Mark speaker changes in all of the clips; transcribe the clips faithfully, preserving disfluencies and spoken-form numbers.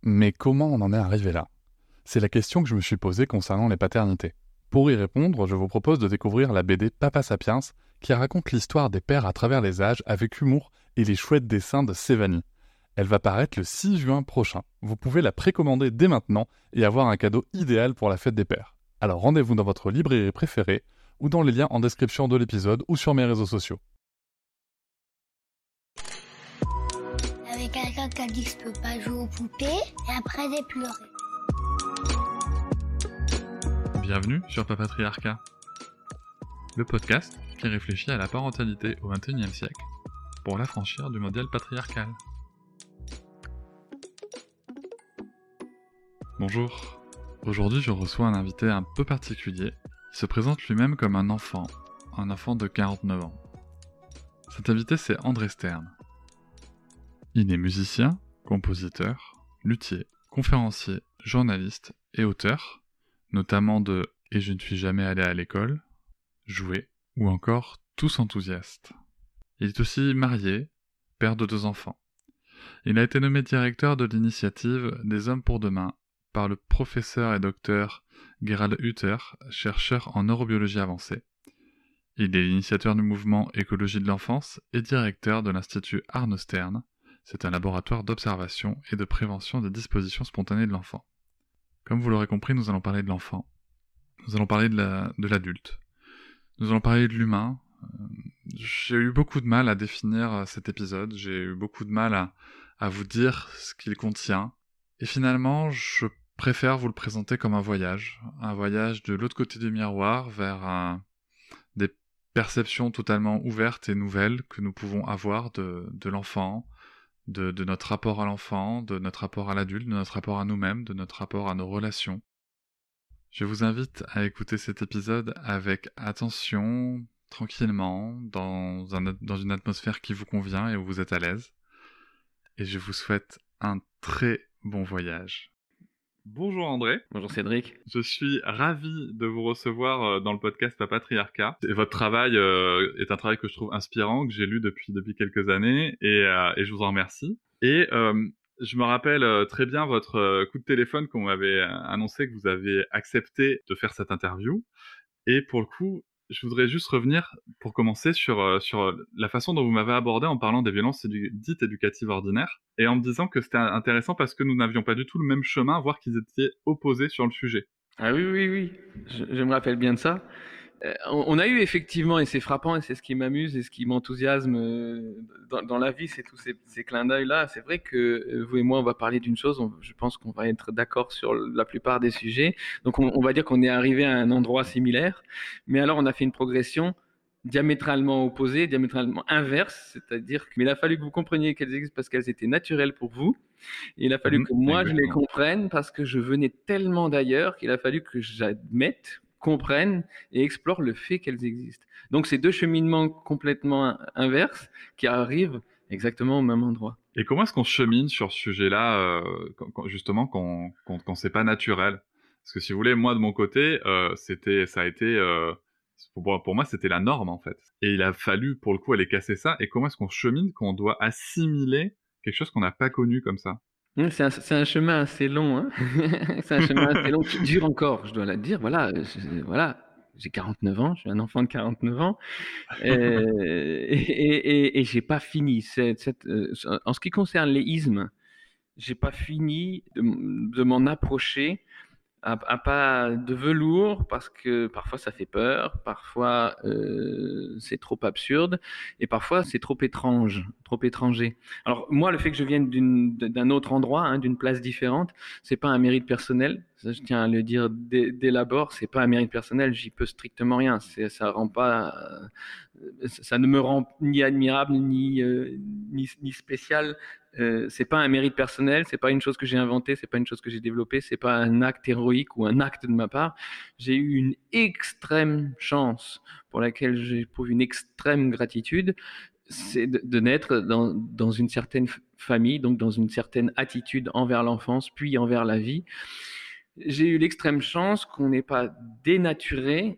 Speaker 1: Mais comment on en est arrivé là? C'est la question que je me suis posée concernant les paternités. Pour y répondre, je vous propose de découvrir la B D Papa Sapiens, qui raconte l'histoire des pères à travers les âges avec humour et les chouettes dessins de Sévanie. Elle va paraître le six juin prochain. Vous pouvez la précommander dès maintenant et avoir un cadeau idéal pour la fête des pères. Alors rendez-vous dans votre librairie préférée ou dans les liens en description de l'épisode ou sur mes réseaux sociaux.
Speaker 2: Avec quelqu'un qui a dit que je peux pas jouer aux poupées et après j'ai pleuré.
Speaker 1: Bienvenue sur Papatriarcat, le podcast qui réfléchit à la parentalité au vingt et unième siècle pour l'affranchir du modèle patriarcal. Bonjour, aujourd'hui je reçois un invité un peu particulier qui se présente lui-même comme un enfant, un enfant de quarante-neuf ans. Cet invité c'est André Stern. Il est musicien, compositeur, luthier, conférencier, journaliste et auteur, notamment de « Et je ne suis jamais allé à l'école », « Jouer » ou encore « Tous enthousiastes ». Il est aussi marié, père de deux enfants. Il a été nommé directeur de l'initiative des Hommes pour demain par le professeur et docteur Gerald Hutter, chercheur en neurobiologie avancée. Il est l'initiateur du mouvement Écologie de l'enfance et directeur de l'Institut Arno Stern. C'est un laboratoire d'observation et de prévention des dispositions spontanées de l'enfant. Comme vous l'aurez compris, nous allons parler de l'enfant. Nous allons parler de, la, de l'adulte. Nous allons parler de l'humain. Euh, j'ai eu beaucoup de mal à définir cet épisode. J'ai eu beaucoup de mal à, à vous dire ce qu'il contient. Et finalement, je préfère vous le présenter comme un voyage. Un voyage de l'autre côté du miroir vers un, des perceptions totalement ouvertes et nouvelles que nous pouvons avoir de, de l'enfant, de, de notre rapport à l'enfant, de notre rapport à l'adulte, de notre rapport à nous-mêmes, de notre rapport à nos relations. Je vous invite à écouter cet épisode avec attention, tranquillement, dans, un, dans une atmosphère qui vous convient et où vous êtes à l'aise. Et je vous souhaite un très bon voyage. Bonjour André.
Speaker 3: Bonjour Cédric.
Speaker 1: Je suis ravi de vous recevoir dans le podcast Papatriarcat. Et votre travail euh, est un travail que je trouve inspirant, que j'ai lu depuis, depuis quelques années, et, euh, et je vous en remercie. Et euh, je me rappelle très bien votre coup de téléphone quand vous m'avez annoncé que vous avez accepté de faire cette interview. Et pour le coup, je voudrais juste revenir, pour commencer, sur, sur la façon dont vous m'avez abordé en parlant des violences édu- dites éducatives ordinaires, et en me disant que c'était intéressant parce que nous n'avions pas du tout le même chemin, voire qu'ils étaient opposés sur le sujet.
Speaker 3: Ah oui, oui, oui, je, je me rappelle bien de ça. Euh, on, on a eu effectivement, et c'est frappant, et c'est ce qui m'amuse, et ce qui m'enthousiasme euh, dans, dans la vie, c'est tous ces, ces clins d'œil-là. C'est vrai que euh, vous et moi, on va parler d'une chose, on, je pense qu'on va être d'accord sur la plupart des sujets. Donc on, on va dire qu'on est arrivé à un endroit similaire, mais alors on a fait une progression diamétralement opposée, diamétralement inverse, c'est-à-dire qu'il a fallu que vous compreniez qu'elles existent parce qu'elles étaient naturelles pour vous. Et il a fallu mmh, que moi, exactement. Je les comprenne parce que je venais tellement d'ailleurs qu'il a fallu que j'admette, comprenne et explore le fait qu'elles existent. Donc, c'est deux cheminements complètement inverses qui arrivent exactement au même endroit.
Speaker 1: Et comment est-ce qu'on chemine sur ce sujet-là, euh, quand, quand, justement, quand, quand, quand c'est pas naturel? Parce que si vous voulez, moi, de mon côté, euh, c'était, ça a été... Euh, Pour, pour moi, c'était la norme, en fait. Et il a fallu, pour le coup, aller casser ça. Et comment est-ce qu'on chemine quand on doit assimiler quelque chose qu'on n'a pas connu comme ça?
Speaker 3: C'est un, c'est un chemin assez long, hein. C'est un chemin assez long qui dure encore, je dois le dire. Voilà, je, voilà, j'ai quarante-neuf ans, je suis un enfant de quarante-neuf ans. euh, et, et, et, et j'ai pas fini. Cette, cette, euh, en ce qui concerne les ismes, j'ai pas fini de, de m'en approcher à, à pas de velours parce que parfois ça fait peur, parfois euh, c'est trop absurde et parfois c'est trop étrange, trop étranger. Alors moi, le fait que je vienne d'une, d'un autre endroit, hein, d'une place différente, c'est pas un mérite personnel. Ça, je tiens à le dire dès, dès l'abord, c'est pas un mérite personnel. J'y peux strictement rien. C'est, ça rend pas, euh, ça ne me rend ni admirable ni euh, ni, ni spécial. Euh, c'est pas un mérite personnel, c'est pas une chose que j'ai inventée, c'est pas une chose que j'ai développée, c'est pas un acte héroïque ou un acte de ma part. J'ai eu une extrême chance pour laquelle j'éprouve une extrême gratitude, c'est de, de naître dans, dans une certaine famille, donc dans une certaine attitude envers l'enfance, puis envers la vie. J'ai eu l'extrême chance qu'on n'ait pas dénaturé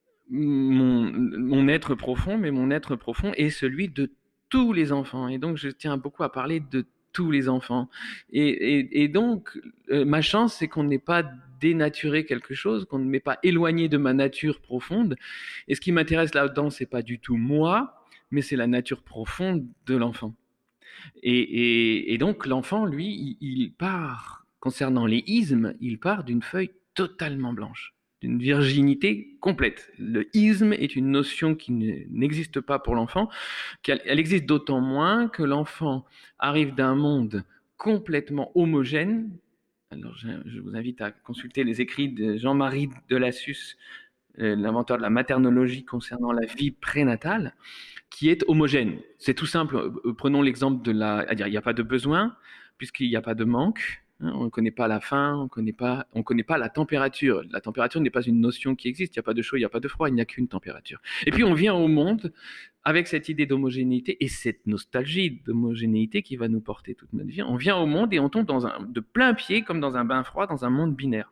Speaker 3: mon, mon être profond, mais mon être profond est celui de tous les enfants. Et donc, je tiens beaucoup à parler de tous les enfants. Et, et, et donc, euh, ma chance, c'est qu'on n'ait pas dénaturé quelque chose, qu'on ne m'ait pas éloigné de ma nature profonde. Et ce qui m'intéresse là-dedans, c'est pas du tout moi, mais c'est la nature profonde de l'enfant. Et, et, et donc, l'enfant, lui, il, il part, concernant les ismes, il part d'une feuille totalement blanche, d'une virginité complète. Le isme est une notion qui n'existe pas pour l'enfant, qu'elle elle existe d'autant moins que l'enfant arrive d'un monde complètement homogène. Alors, je, je vous invite à consulter les écrits de Jean-Marie Delassus, euh, l'inventeur de la maternologie concernant la vie prénatale, qui est homogène. C'est tout simple. Prenons l'exemple de la... à dire, il n'y a pas de besoin, puisqu'il n'y a pas de manque. Hein, on ne connaît pas la faim, on ne connaît pas, on connaît pas la température. La température n'est pas une notion qui existe. Il n'y a pas de chaud, il n'y a pas de froid, il n'y a qu'une température. Et puis on vient au monde avec cette idée d'homogénéité et cette nostalgie d'homogénéité qui va nous porter toute notre vie. On vient au monde et on tombe dans un, de plein pied, comme dans un bain froid, dans un monde binaire.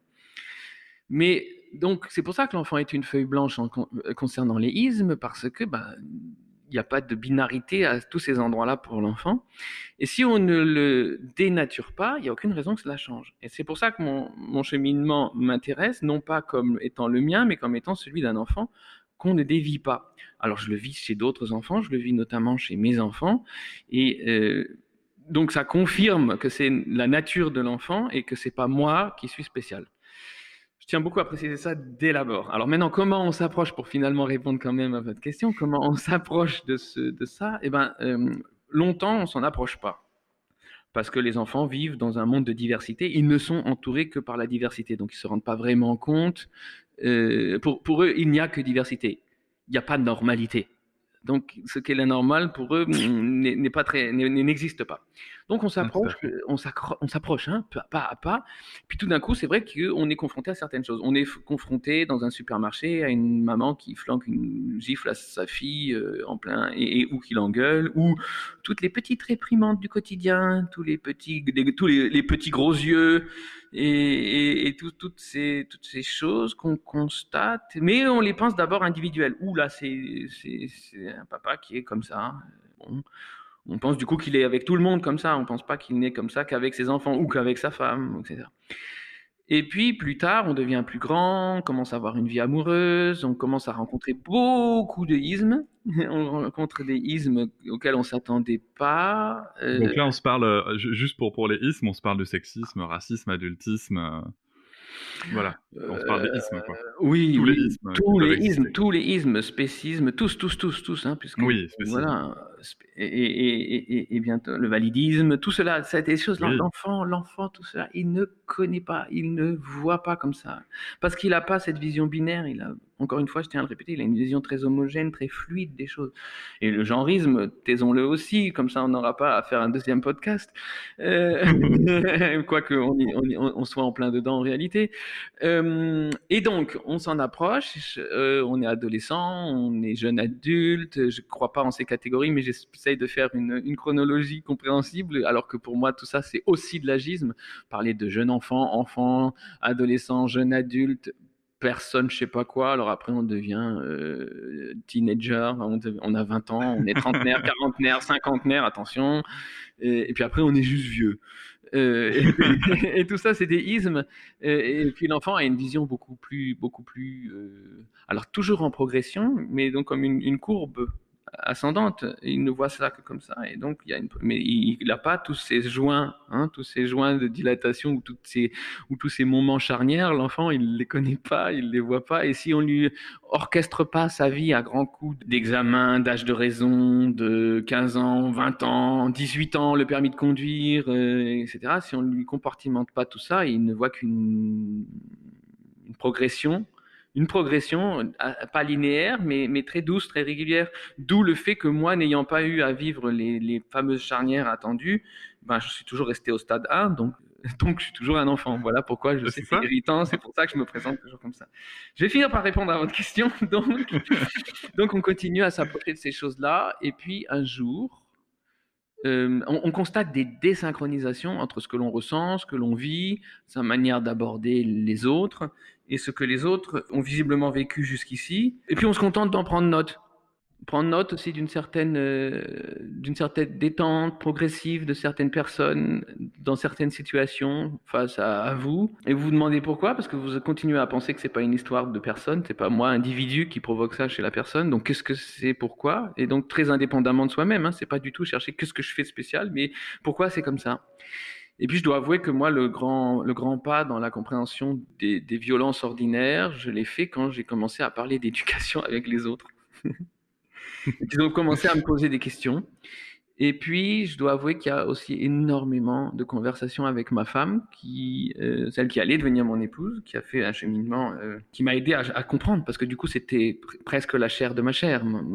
Speaker 3: Mais donc c'est pour ça que l'enfant est une feuille blanche en, concernant les ismes, parce que ben, il n'y a pas de binarité à tous ces endroits-là pour l'enfant. Et si on ne le dénature pas, il n'y a aucune raison que cela change. Et c'est pour ça que mon, mon cheminement m'intéresse, non pas comme étant le mien, mais comme étant celui d'un enfant qu'on ne dévie pas. Alors je le vis chez d'autres enfants, je le vis notamment chez mes enfants, et euh, donc ça confirme que c'est la nature de l'enfant et que c'est pas moi qui suis spécial. Je tiens beaucoup à préciser ça dès l'abord. Alors maintenant, comment on s'approche, pour finalement répondre quand même à votre question, comment on s'approche de, ce, de ça? Eh bien, euh, longtemps, on ne s'en approche pas. Parce que les enfants vivent dans un monde de diversité. Ils ne sont entourés que par la diversité. Donc, ils ne se rendent pas vraiment compte. Euh, pour, pour eux, il n'y a que diversité. Il n'y a pas de normalité. Donc, ce qui est la normale, pour eux, n'est, n'est pas très, n'existe pas. Donc, on s'approche, on, on s'approche hein, pas à pas. Puis tout d'un coup, c'est vrai qu'on est confronté à certaines choses. On est confronté dans un supermarché à une maman qui flanque une gifle à sa fille euh, en plein, et, et ou qui l'engueule, ou toutes les petites réprimandes du quotidien, tous les petits, les, tous les, les petits gros yeux, et, et, et tout, toutes ces, toutes ces choses qu'on constate, mais on les pense d'abord individuelles. Ouh là, c'est, c'est, c'est un papa qui est comme ça. Bon. On pense du coup qu'il est avec tout le monde comme ça. On ne pense pas qu'il n'est comme ça qu'avec ses enfants ou qu'avec sa femme, et cetera. Et puis plus tard, on devient plus grand, on commence à avoir une vie amoureuse, on commence à rencontrer beaucoup de ismes. On rencontre des ismes auxquels on ne s'attendait pas.
Speaker 1: Euh... Donc là, on se parle, euh, juste pour, pour les ismes, on se parle de sexisme, racisme, adultisme... Euh... Voilà, on se parle des ismes, quoi.
Speaker 3: Euh, oui,
Speaker 1: tous
Speaker 3: oui,
Speaker 1: les ismes,
Speaker 3: tous les ismes, tous les ismes, spécismes, tous, tous, tous, tous, hein, puisque
Speaker 1: oui, spécisme.
Speaker 3: Voilà, et, et, et, et bientôt le validisme, tout cela, ça des choses. Oui. L'enfant, l'enfant, tout cela, il ne connaît pas, il ne voit pas comme ça, parce qu'il n'a pas cette vision binaire. Il a, encore une fois, je tiens à le répéter, il a une vision très homogène, très fluide des choses. Et le genrisme, taisons-le aussi, comme ça, on n'aura pas à faire un deuxième podcast, euh, quoique on, y, on, y, on soit en plein dedans en réalité. Euh, et donc, on s'en approche, euh, on est adolescent, on est jeune adulte, je ne crois pas en ces catégories, mais j'essaye de faire une, une chronologie compréhensible, alors que pour moi, tout ça, c'est aussi de l'agisme. Parler de jeune enfant, enfant, adolescent, jeune adulte, personne, je sais pas quoi, alors après, on devient euh, teenager, on, devient, on a vingt ans, on est trentenaire, quarantenaire, cinquantenaire, attention, et, et puis après, on est juste vieux. Euh, et, et tout ça, c'est des ismes. Et, et puis l'enfant a une vision beaucoup plus, beaucoup plus, euh, alors toujours en progression, mais donc comme une, une courbe ascendante. Il ne voit ça que comme ça, et donc il y a une, mais il n'a pas tous ces joints, hein, tous ces joints de dilatation ou toutes ces, ou tous ces moments charnières. L'enfant, il les connaît pas, il les voit pas. Et si on lui orchestre pas sa vie à grands coups d'examen, d'âge de raison, de quinze ans, vingt ans, dix-huit ans, le permis de conduire, euh, et cetera. Si on lui compartimente pas tout ça, il ne voit qu'une une progression. Une progression, pas linéaire, mais, mais très douce, très régulière. D'où le fait que moi, n'ayant pas eu à vivre les, les fameuses charnières attendues, ben, je suis toujours resté au stade un, donc, donc je suis toujours un enfant. Voilà pourquoi je sais que c'est irritant, c'est pour ça que je me présente toujours comme ça. Je vais finir par répondre à votre question. Donc, donc on continue à s'approcher de ces choses-là, et puis un jour, Euh, on, on constate des désynchronisations entre ce que l'on ressent, ce que l'on vit, sa manière d'aborder les autres et ce que les autres ont visiblement vécu jusqu'ici. Et puis on se contente d'en prendre note. prendre note aussi d'une certaine, euh, d'une certaine détente progressive de certaines personnes dans certaines situations face à, à vous. Et vous vous demandez pourquoi, parce que vous continuez à penser que c'est pas une histoire de personne, c'est pas moi, individu, qui provoque ça chez la personne. Donc qu'est-ce que c'est, pourquoi? Et donc très indépendamment de soi-même, hein, c'est pas du tout chercher qu'est-ce que je fais de spécial, mais pourquoi c'est comme ça. Et puis je dois avouer que moi, le grand, le grand pas dans la compréhension des, des violences ordinaires, je l'ai fait quand j'ai commencé à parler d'éducation avec les autres. Ils ont commencé à me poser des questions. Et puis, je dois avouer qu'il y a aussi énormément de conversations avec ma femme, qui, euh, celle qui allait devenir mon épouse, qui a fait un cheminement, euh, qui m'a aidé à, à comprendre, parce que du coup, c'était pr- presque la chair de ma chair. Ma-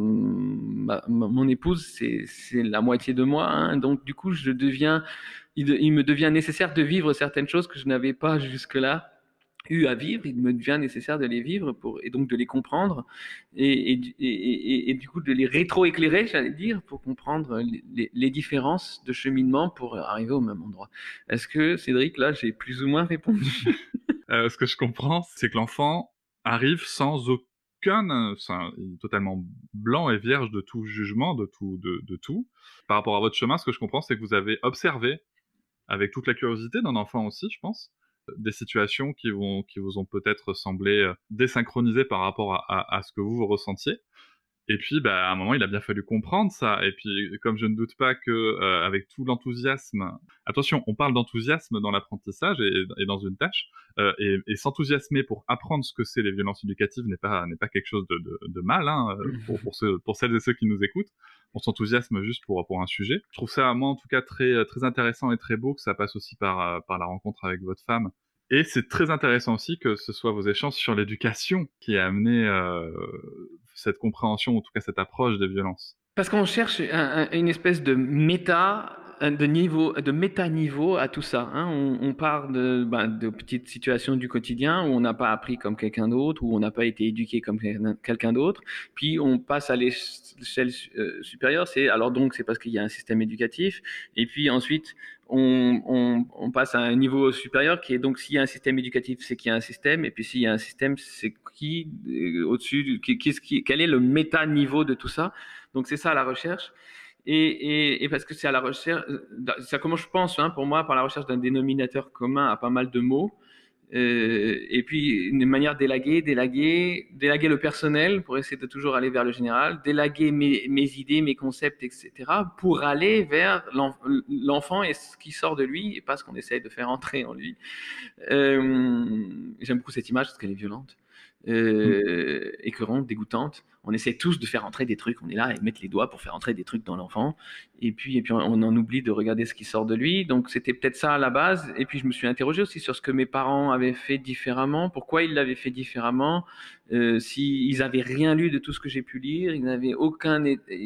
Speaker 3: ma- ma- mon épouse, c'est, c'est la moitié de moi, hein. Donc du coup, je deviens, il, de- il me devient nécessaire de vivre certaines choses que je n'avais pas jusque-là eu à vivre, il me devient nécessaire de les vivre pour, et donc de les comprendre et, et, et, et, et du coup de les rétro-éclairer, j'allais dire, pour comprendre les, les, les différences de cheminement pour arriver au même endroit. Est-ce que, Cédric, là, j'ai plus ou moins répondu?
Speaker 1: Euh, ce que je comprends, c'est que l'enfant arrive sans aucun, euh, enfin, il est totalement blanc et vierge de tout jugement, de tout, de, de tout. Par rapport à votre chemin, ce que je comprends, c'est que vous avez observé, avec toute la curiosité d'un enfant aussi, je pense, des situations qui, vont, qui vous ont peut-être semblé euh, désynchronisées par rapport à, à, à ce que vous, vous ressentiez. Et puis, bah, à un moment, il a bien fallu comprendre ça. Et puis, comme je ne doute pas que, euh, avec tout l'enthousiasme, attention, on parle d'enthousiasme dans l'apprentissage et, et dans une tâche, euh, et, et s'enthousiasmer pour apprendre ce que c'est les violences éducatives n'est pas n'est pas quelque chose de, de, de mal, hein, pour pour ceux, pour celles et ceux qui nous écoutent. On s'enthousiasme juste pour pour un sujet. Je trouve ça, moi, en tout cas, très très intéressant et très beau que ça passe aussi par par la rencontre avec votre femme. Et c'est très intéressant aussi que ce soit vos échanges sur l'éducation qui a amené euh, cette compréhension, en tout cas cette approche des violences.
Speaker 3: Parce qu'on cherche un, un, une espèce de méta, de niveau, de méta-niveau à tout ça, hein. On, on part de, ben, de petites situations du quotidien où on n'a pas appris comme quelqu'un d'autre, où on n'a pas été éduqué comme quelqu'un d'autre. Puis on passe à l'échelle euh, supérieure. C'est alors donc c'est parce qu'il y a un système éducatif. Et puis ensuite on, on, on passe à un niveau supérieur qui est donc s'il y a un système éducatif, c'est qu'il y a un système. Et puis s'il y a un système, c'est qui euh, au-dessus, qui, qui, quel est le méta-niveau de tout ça? Donc c'est ça la recherche. Et, et, et parce que c'est à la recherche, ça commence, je pense, hein, pour moi, par la recherche d'un dénominateur commun à pas mal de mots. Euh, et puis une manière d'élaguer, d'élaguer, d'élaguer le personnel pour essayer de toujours aller vers le général, d'élaguer mes, mes idées, mes concepts, et cetera, pour aller vers l'enfant et ce qui sort de lui et pas ce qu'on essaye de faire entrer en lui. Euh, j'aime beaucoup cette image parce qu'elle est violente. Euh, écœurante, dégoûtante. On essaie tous de faire entrer des trucs. On est là et mettre les doigts pour faire entrer des trucs dans l'enfant. Et puis, et puis on, on en oublie de regarder ce qui sort de lui. Donc, c'était peut-être ça à la base. Et puis, je me suis interrogé aussi sur ce que mes parents avaient fait différemment. Pourquoi ils l'avaient fait différemment. Euh, S'ils avaient rien lu de tout ce que j'ai pu lire. Ils n'avaient aucun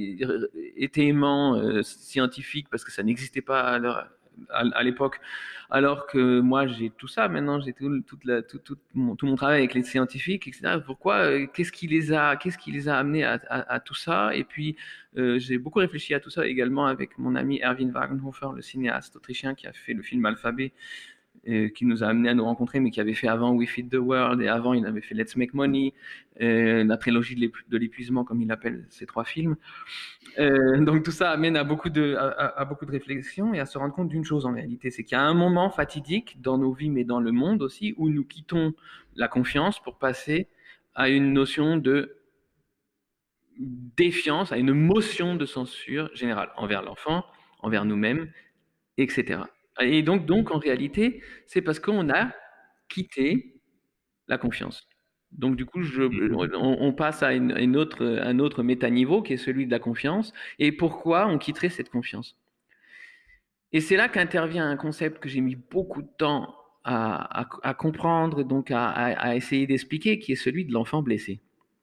Speaker 3: étayement euh, scientifique parce que ça n'existait pas à leur à l'époque, alors que moi j'ai tout ça maintenant, j'ai tout, toute la, tout, tout, mon, tout mon travail avec les scientifiques, et cetera. Pourquoi, euh, qu'est-ce qui les a, qu'est-ce qui les a amenés à, à, à tout ça? Et puis euh, j'ai beaucoup réfléchi à tout ça également avec mon ami Erwin Wagenhofer, le cinéaste autrichien qui a fait le film Alphabet, et qui nous a amené à nous rencontrer, mais qui avait fait avant We Feed the World, et avant il avait fait Let's Make Money, euh, la trilogie de l'épuisement, comme il appelle ces trois films. Euh, donc tout ça amène à beaucoup de, à, à beaucoup de réflexion et à se rendre compte d'une chose en réalité, c'est qu'il y a un moment fatidique dans nos vies, mais dans le monde aussi, où nous quittons la confiance pour passer à une notion de défiance, à une motion de censure générale envers l'enfant, envers nous-mêmes, et cetera. Et donc, donc en réalité, c'est parce qu'on a quitté la confiance. Donc du coup, je, on, on passe à une, une autre, un autre métaniveau qui est celui de la confiance. Et pourquoi on quitterait cette confiance? Et c'est là qu'intervient un concept que j'ai mis beaucoup de temps à, à, à comprendre, donc à, à essayer d'expliquer, qui est celui de l'enfant blessé.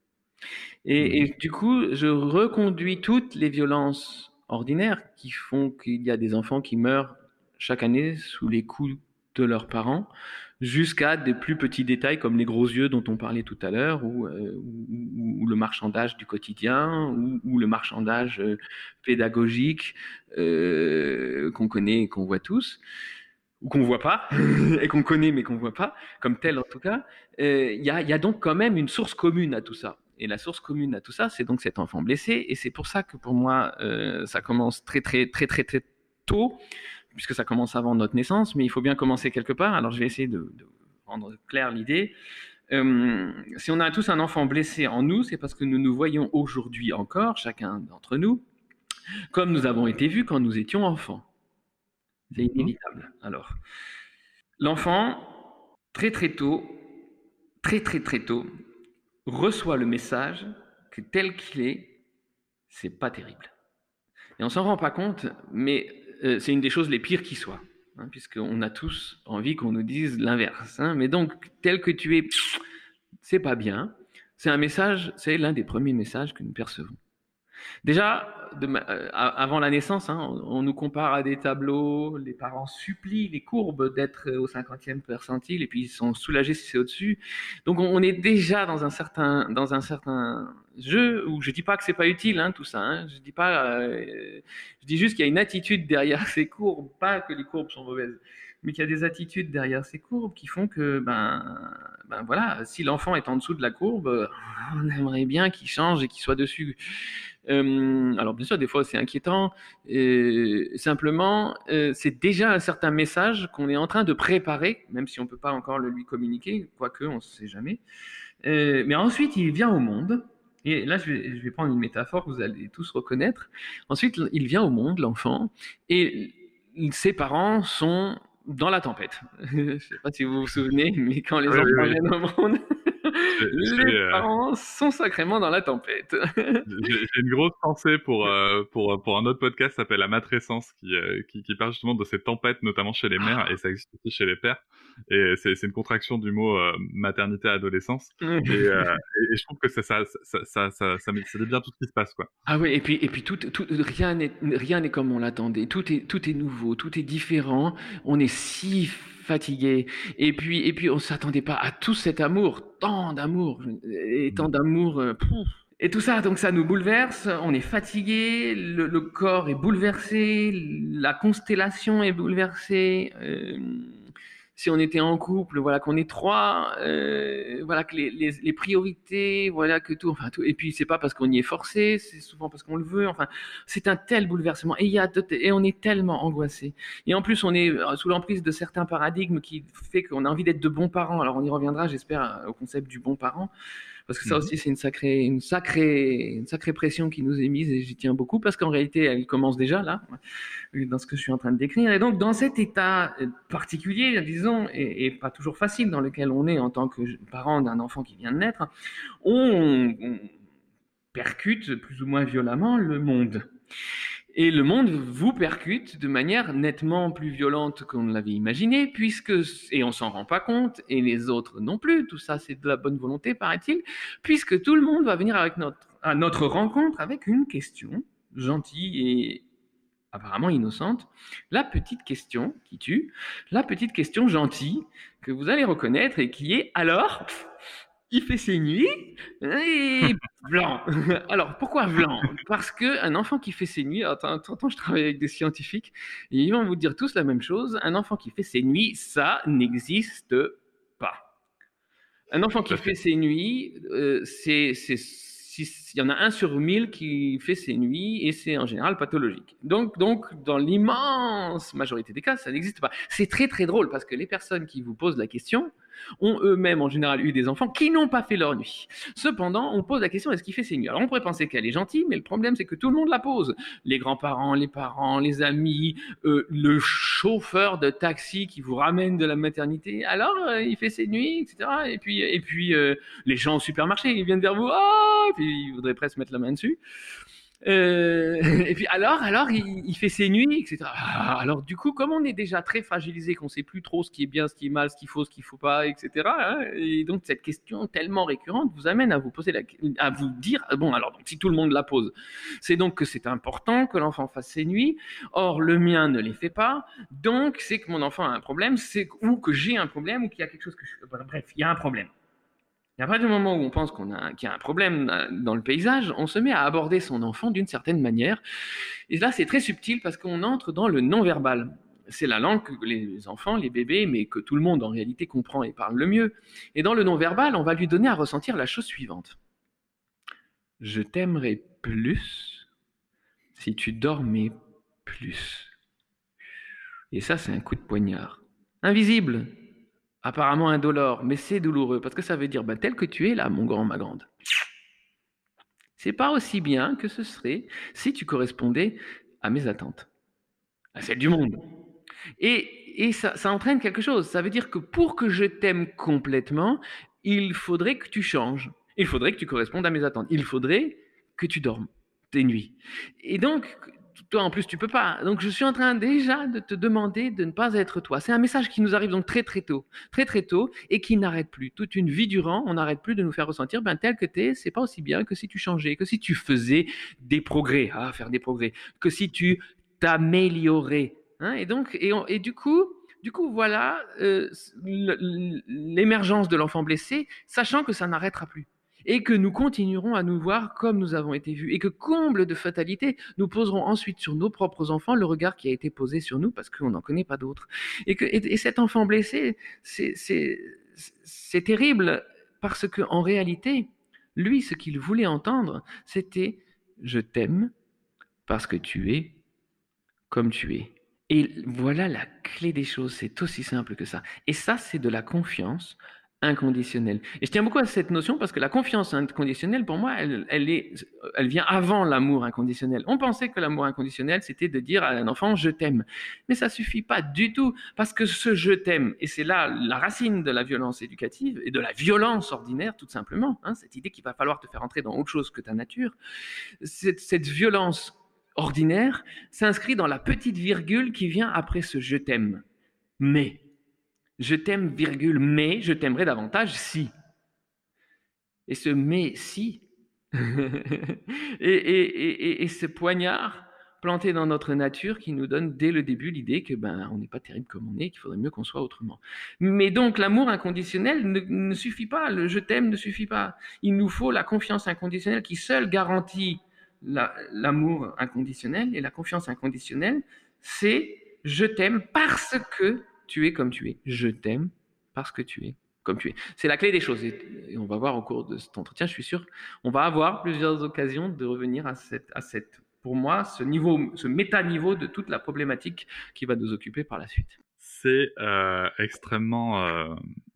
Speaker 3: Et, et du coup, je reconduis toutes les violences ordinaires qui font qu'il y a des enfants qui meurent chaque année sous les coups de leurs parents, jusqu'à des plus petits détails comme les gros yeux dont on parlait tout à l'heure, ou, euh, ou, ou le marchandage du quotidien, ou, ou le marchandage euh, pédagogique euh, qu'on connaît et qu'on voit tous, ou qu'on voit pas, et qu'on connaît mais qu'on voit pas, comme tel en tout cas. Il euh, y, a, y a donc quand même une source commune à tout ça. Et la source commune à tout ça, c'est donc cet enfant blessé. Et c'est pour ça que pour moi, euh, ça commence très, très, très, très, très tôt, puisque ça commence avant notre naissance, mais il faut bien commencer quelque part. Alors, je vais essayer de, de rendre claire l'idée. Euh, si on a tous un enfant blessé en nous, c'est parce que nous nous voyons aujourd'hui encore, chacun d'entre nous, comme nous avons été vus quand nous étions enfants. C'est inévitable. Alors, l'enfant, très très tôt, très très très tôt, reçoit le message que tel qu'il est, c'est pas terrible. Et on s'en rend pas compte, mais euh, c'est une des choses les pires qui soient, hein, puisqu'on a tous envie qu'on nous dise l'inverse. Hein. Mais donc, tel que tu es, c'est pas bien. C'est un message, c'est l'un des premiers messages que nous percevons. Déjà, de, euh, avant la naissance, hein, on, on nous compare à des tableaux, les parents supplient les courbes d'être au cinquantième percentile et puis ils sont soulagés si c'est au-dessus. Donc on, on est déjà dans un certain, dans un certain jeu où je dis pas que c'est pas utile, hein, tout ça. Hein, je dis pas, euh, je dis juste qu'il y a une attitude derrière ces courbes, pas que les courbes sont mauvaises, mais qu'il y a des attitudes derrière ces courbes qui font que, ben, ben voilà, si l'enfant est en dessous de la courbe, on aimerait bien qu'il change et qu'il soit dessus. Euh, alors bien sûr, des fois c'est inquiétant. Et simplement, euh, c'est déjà un certain message qu'on est en train de préparer, même si on ne peut pas encore le lui communiquer, quoique on ne sait jamais. Euh, mais ensuite, il vient au monde. Et là, je vais, je vais prendre une métaphore que vous allez tous reconnaître. Ensuite, il vient au monde, l'enfant, et ses parents sont dans la tempête. Je ne sais pas si vous vous souvenez, mais quand les
Speaker 1: Oui,
Speaker 3: enfants
Speaker 1: oui, oui.
Speaker 3: viennent au monde,
Speaker 1: J'ai,
Speaker 3: les
Speaker 1: euh,
Speaker 3: parents sont sacrément dans la tempête.
Speaker 1: j'ai j'ai une grosse pensée pour, euh, pour, pour un autre podcast qui s'appelle La Matrescence, qui, euh, qui, qui parle justement de ces tempêtes, notamment chez les mères, et ça existe aussi chez les pères. Et c'est, c'est une contraction du mot euh, maternité-adolescence. Et, euh, et, et je trouve que ça, ça, ça, ça, ça, ça, met- ça dit bien tout ce qui se passe, quoi.
Speaker 3: Ah oui, et puis, et puis tout, tout, rien n'est, rien n'est comme on l'attendait. Tout est, tout est nouveau, tout est différent. On est si fatigué. Et puis, et puis on s'attendait pas à tout cet amour, tant d'amour, et tant d'amour. euh, pouf. Et tout ça, donc ça nous bouleverse. On est fatigué, le, le corps est bouleversé, la constellation est bouleversée. euh, si on était en couple, voilà qu'on est trois, euh, voilà que les, les, les priorités, voilà que tout, enfin tout. Et puis c'est pas parce qu'on y est forcé, c'est souvent parce qu'on le veut. Enfin, c'est un tel bouleversement et il y a de- et on est tellement angoissé. Et en plus, on est euh, sous l'emprise de certains paradigmes qui fait qu'on a envie d'être de bons parents. Alors on y reviendra, j'espère, au concept du bon parent. Parce que ça
Speaker 1: Mhm.
Speaker 3: aussi, c'est une sacrée, une sacrée, une sacrée pression qui nous est mise et j'y tiens beaucoup parce qu'en réalité, elle commence déjà là, dans ce que je suis en train de décrire. Et donc, dans cet état particulier, disons, et, et pas toujours facile dans lequel on est en tant que parent d'un enfant qui vient de naître, on, on percute plus ou moins violemment le monde. Et le monde vous percute de manière nettement plus violente qu'on ne l'avait imaginé, puisque, et on s'en rend pas compte, et les autres non plus, tout ça c'est de la bonne volonté, paraît-il, puisque tout le monde va venir avec notre, à notre rencontre avec une question gentille et apparemment innocente, la petite question qui tue, la petite question gentille que vous allez reconnaître et qui est alors, il fait ses nuits et blanc. Alors pourquoi blanc? Parce que un enfant qui fait ses nuits, attends, attends, attends, je travaille avec des scientifiques et ils vont vous dire tous la même chose. Un enfant qui fait ses nuits, ça n'existe pas. Un enfant qui
Speaker 1: Tout à fait.
Speaker 3: fait ses nuits, euh, c'est, c'est, six- il y en a un sur mille qui fait ses nuits et c'est en général pathologique. Donc, donc, dans l'immense majorité des cas, ça n'existe pas. C'est très très drôle parce que les personnes qui vous posent la question ont eux-mêmes en général eu des enfants qui n'ont pas fait leur nuit. Cependant, on pose la question est-ce qu'il fait ses nuits? Alors on pourrait penser qu'elle est gentille, mais le problème c'est que tout le monde la pose. Les grands-parents, les parents, les amis, euh, le chauffeur de taxi qui vous ramène de la maternité. Alors euh, il fait ses nuits, et cetera. Et puis, et puis euh, les gens au supermarché, ils viennent vers vous, oh, et puis ils voudraient presque mettre la main dessus. Euh, et puis alors, alors il, il fait ses nuits, et cetera. Ah, alors du coup, comme on est déjà très fragilisé, qu'on sait plus trop ce qui est bien, ce qui est mal, ce qu'il faut, ce qu'il faut pas, et cetera. Hein, et donc cette question tellement récurrente vous amène à vous poser la, à vous dire bon alors donc si tout le monde la pose, c'est donc que c'est important que l'enfant fasse ses nuits. Or le mien ne les fait pas, donc c'est que mon enfant a un problème, c'est ou que j'ai un problème ou qu'il y a quelque chose que je, bref, il y a un problème. Et à partir du moment où on pense qu'on a, qu'il y a un problème dans le paysage, on se met à aborder son enfant d'une certaine manière. Et là, c'est très subtil parce qu'on entre dans le non-verbal. C'est la langue que les enfants, les bébés, mais que tout le monde en réalité comprend et parle le mieux. Et dans le non-verbal, on va lui donner à ressentir la chose suivante. Je t'aimerais plus si tu dormais plus. Et ça, c'est un coup de poignard. Invisible, apparemment indolore, mais c'est douloureux parce que ça veut dire, ben, tel que tu es là, mon grand, ma grande. C'est pas aussi bien que ce serait si tu correspondais à mes attentes, à celles du monde. Et, et ça, ça entraîne quelque chose. Ça veut dire que pour que je t'aime complètement, il faudrait que tu changes. Il faudrait que tu correspondes à mes attentes. Il faudrait que tu dormes tes nuits. Et donc, toi en plus, tu peux pas. Donc, je suis en train déjà de te demander de ne pas être toi. C'est un message qui nous arrive donc très très tôt, très très tôt, et qui n'arrête plus. Toute une vie durant, on n'arrête plus de nous faire ressentir, ben tel que t'es, c'est pas aussi bien que si tu changeais, que si tu faisais des progrès, ah, faire des progrès, que si tu t'améliorais. Hein, et donc, et, on, et du coup, du coup, voilà euh, l'émergence de l'enfant blessé, sachant que ça n'arrêtera plus. Et que nous continuerons à nous voir comme nous avons été vus. Et que, comble de fatalité, nous poserons ensuite sur nos propres enfants le regard qui a été posé sur nous parce qu'on n'en connaît pas d'autres. Et, que, et, et cet enfant blessé, c'est, c'est, c'est terrible parce qu'en réalité, lui, ce qu'il voulait entendre, c'était « je t'aime parce que tu es comme tu es ». Et voilà la clé des choses, c'est aussi simple que ça. Et ça, c'est de la confiance inconditionnelle. Et je tiens beaucoup à cette notion parce que la confiance inconditionnelle, pour moi, elle, elle, est, elle vient avant l'amour inconditionnel. On pensait que l'amour inconditionnel, c'était de dire à un enfant « je t'aime ». Mais ça suffit pas du tout parce que ce « je t'aime », et c'est là la racine de la violence éducative et de la violence ordinaire, tout simplement, hein, cette idée qu'il va falloir te faire entrer dans autre chose que ta nature, cette, cette violence ordinaire s'inscrit dans la petite virgule qui vient après ce « je t'aime ». Mais, je t'aime, virgule, mais je t'aimerais davantage si. Et ce « mais si », et, et, et, et ce poignard planté dans notre nature qui nous donne dès le début l'idée que ben on n'est pas terrible comme on est, qu'il faudrait mieux qu'on soit autrement. Mais donc l'amour inconditionnel ne, ne suffit pas, le « je t'aime » ne suffit pas. Il nous faut la confiance inconditionnelle qui seule garantit La, l'amour inconditionnel. Et la confiance inconditionnelle, c'est je t'aime parce que tu es comme tu es. Je t'aime parce que tu es comme tu es. C'est la clé des choses. Et, et on va voir au cours de cet entretien, je suis sûr, on va avoir plusieurs occasions de revenir à cette, à cette pour moi, ce niveau, ce méta-niveau de toute la problématique qui va nous occuper par la suite.
Speaker 1: C'est euh, extrêmement... Euh...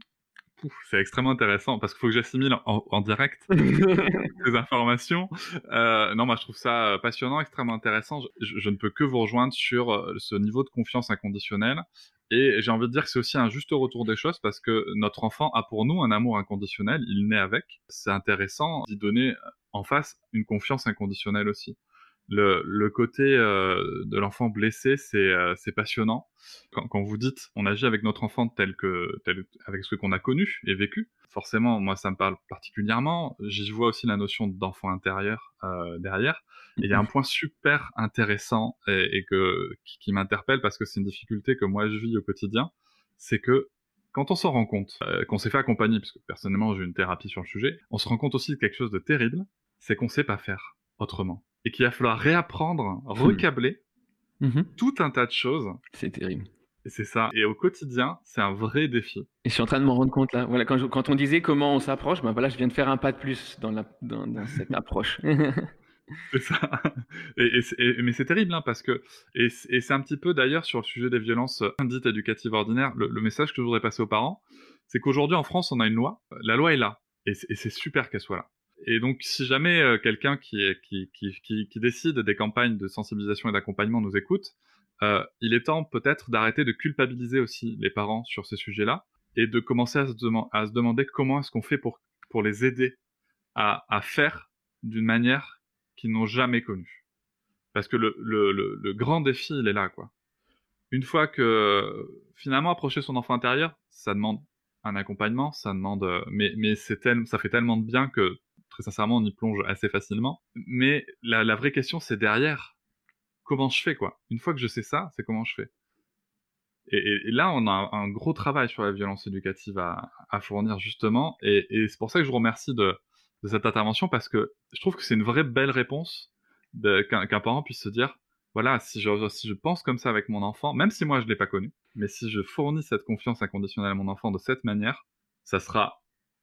Speaker 1: C'est extrêmement intéressant parce qu'il faut que j'assimile en, en direct ces informations. Euh, non, moi je trouve ça passionnant, extrêmement intéressant. Je, je ne peux que vous rejoindre sur ce niveau de confiance inconditionnelle. Et j'ai envie de dire que c'est aussi un juste retour des choses parce que notre enfant a pour nous un amour inconditionnel, il naît avec. C'est intéressant d'y donner en face une confiance inconditionnelle aussi. Le, le côté euh, de l'enfant blessé, c'est, euh, c'est passionnant. Quand, quand vous dites on agit avec notre enfant tel que, tel, avec ce qu'on a connu et vécu, forcément, moi, ça me parle particulièrement. J'y vois aussi la notion d'enfant intérieur euh, derrière. Et il y a un point super intéressant et, et que, qui, qui m'interpelle parce que c'est une difficulté que moi je vis au quotidien, c'est que quand on s'en rend compte, euh, qu'on s'est fait accompagner, parce que personnellement j'ai eu une thérapie sur le sujet, on se rend compte aussi de quelque chose de terrible, c'est qu'on sait pas faire autrement. Et qu'il va falloir réapprendre, recabler mmh. tout un tas de choses.
Speaker 3: C'est terrible.
Speaker 1: Et c'est ça. Et au quotidien, c'est un vrai défi.
Speaker 3: Et je suis en train de m'en rendre compte là. Voilà, quand, je, quand on disait comment on s'approche, ben voilà, je viens de faire un pas de plus dans, la, dans, dans cette approche.
Speaker 1: C'est ça. Et, et, et, mais c'est terrible, hein, parce que... Et, et c'est un petit peu, d'ailleurs, sur le sujet des violences dites éducatives ordinaires, le, le message que je voudrais passer aux parents, c'est qu'aujourd'hui, en France, on a une loi. La loi est là. Et c'est, et c'est super qu'elle soit là. Et donc, si jamais euh, quelqu'un qui, est, qui, qui, qui, qui décide des campagnes de sensibilisation et d'accompagnement nous écoute, euh, il est temps peut-être d'arrêter de culpabiliser aussi les parents sur ces sujets-là et de commencer à se, dem- à se demander comment est-ce qu'on fait pour, pour les aider à, à faire d'une manière qu'ils n'ont jamais connue. Parce que le, le, le, le grand défi, il est là, quoi. Une fois que, finalement, approcher son enfant intérieur, ça demande un accompagnement, ça demande... Mais, mais c'est tel, ça fait tellement de bien que, très sincèrement, on y plonge assez facilement. Mais la, la vraie question, c'est derrière, comment je fais, quoi. Une fois que je sais ça, c'est comment je fais. Et, et, et là, on a un, un gros travail sur la violence éducative à, à fournir, justement. Et, et c'est pour ça que je vous remercie de, de cette intervention, parce que je trouve que c'est une vraie belle réponse de, qu'un, qu'un parent puisse se dire, voilà, si je, si je pense comme ça avec mon enfant, même si moi je ne l'ai pas connu, mais si je fournis cette confiance inconditionnelle à mon enfant de cette manière, ça sera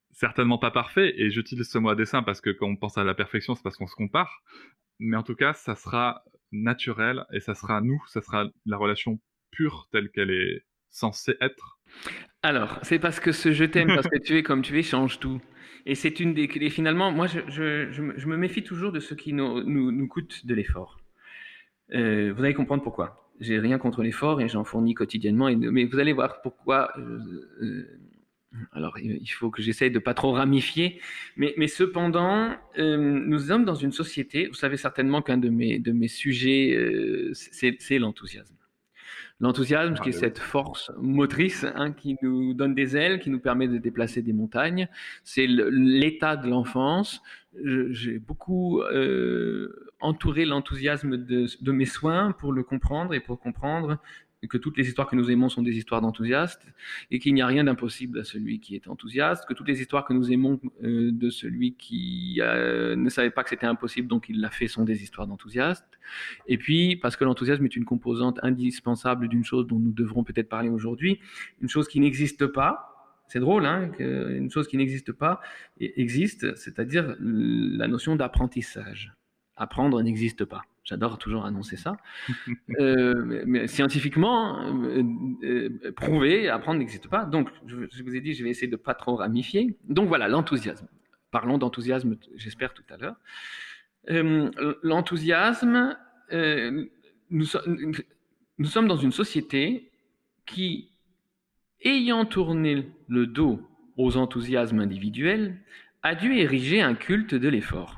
Speaker 1: certainement pas parfait, et j'utilise ce mot à dessein parce que quand on pense à la perfection, c'est parce qu'on se compare, mais en tout cas, ça sera naturel, et ça sera nous, ça sera la relation pure telle qu'elle est censée être.
Speaker 3: Alors, c'est parce que ce je t'aime, parce que tu es comme tu es, change tout. Et c'est une des clés. Finalement, moi, je, je, je, me, je me méfie toujours de ce qui nous, nous, nous coûte de l'effort. Euh, vous allez comprendre pourquoi. J'ai rien contre l'effort et j'en fournis quotidiennement. Et, mais vous allez voir pourquoi. Euh, euh, alors, il faut que j'essaye de pas trop ramifier. Mais, mais cependant, euh, nous sommes dans une société. Vous savez certainement qu'un de mes, de mes sujets, euh, c'est, c'est l'enthousiasme. L'enthousiasme,
Speaker 1: Ah,
Speaker 3: qui est
Speaker 1: oui.
Speaker 3: cette force motrice hein, qui nous donne des ailes, qui nous permet de déplacer des montagnes, c'est le, l'état de l'enfance. Je, j'ai beaucoup euh, entouré l'enthousiasme de, de mes soins pour le comprendre et pour comprendre que toutes les histoires que nous aimons sont des histoires d'enthousiastes et qu'il n'y a rien d'impossible à celui qui est enthousiaste, que toutes les histoires que nous aimons euh, de celui qui euh, ne savait pas que c'était impossible, donc il l'a fait, sont des histoires d'enthousiastes. Et puis, parce que l'enthousiasme est une composante indispensable d'une chose dont nous devrons peut-être parler aujourd'hui, une chose qui n'existe pas, c'est drôle, hein, qu'une chose qui n'existe pas existe, c'est-à-dire la notion d'apprentissage. Apprendre n'existe pas. J'adore toujours annoncer ça. Euh, mais, mais scientifiquement, euh, euh, prouvé, apprendre n'existe pas. Donc, je, je vous ai dit, je vais essayer de pas trop ramifier. Donc voilà, l'enthousiasme. Parlons d'enthousiasme, j'espère, tout à l'heure. Euh, l'enthousiasme, euh, nous, so- nous sommes dans une société qui, ayant tourné le dos aux enthousiasmes individuels, a dû ériger un culte de l'effort.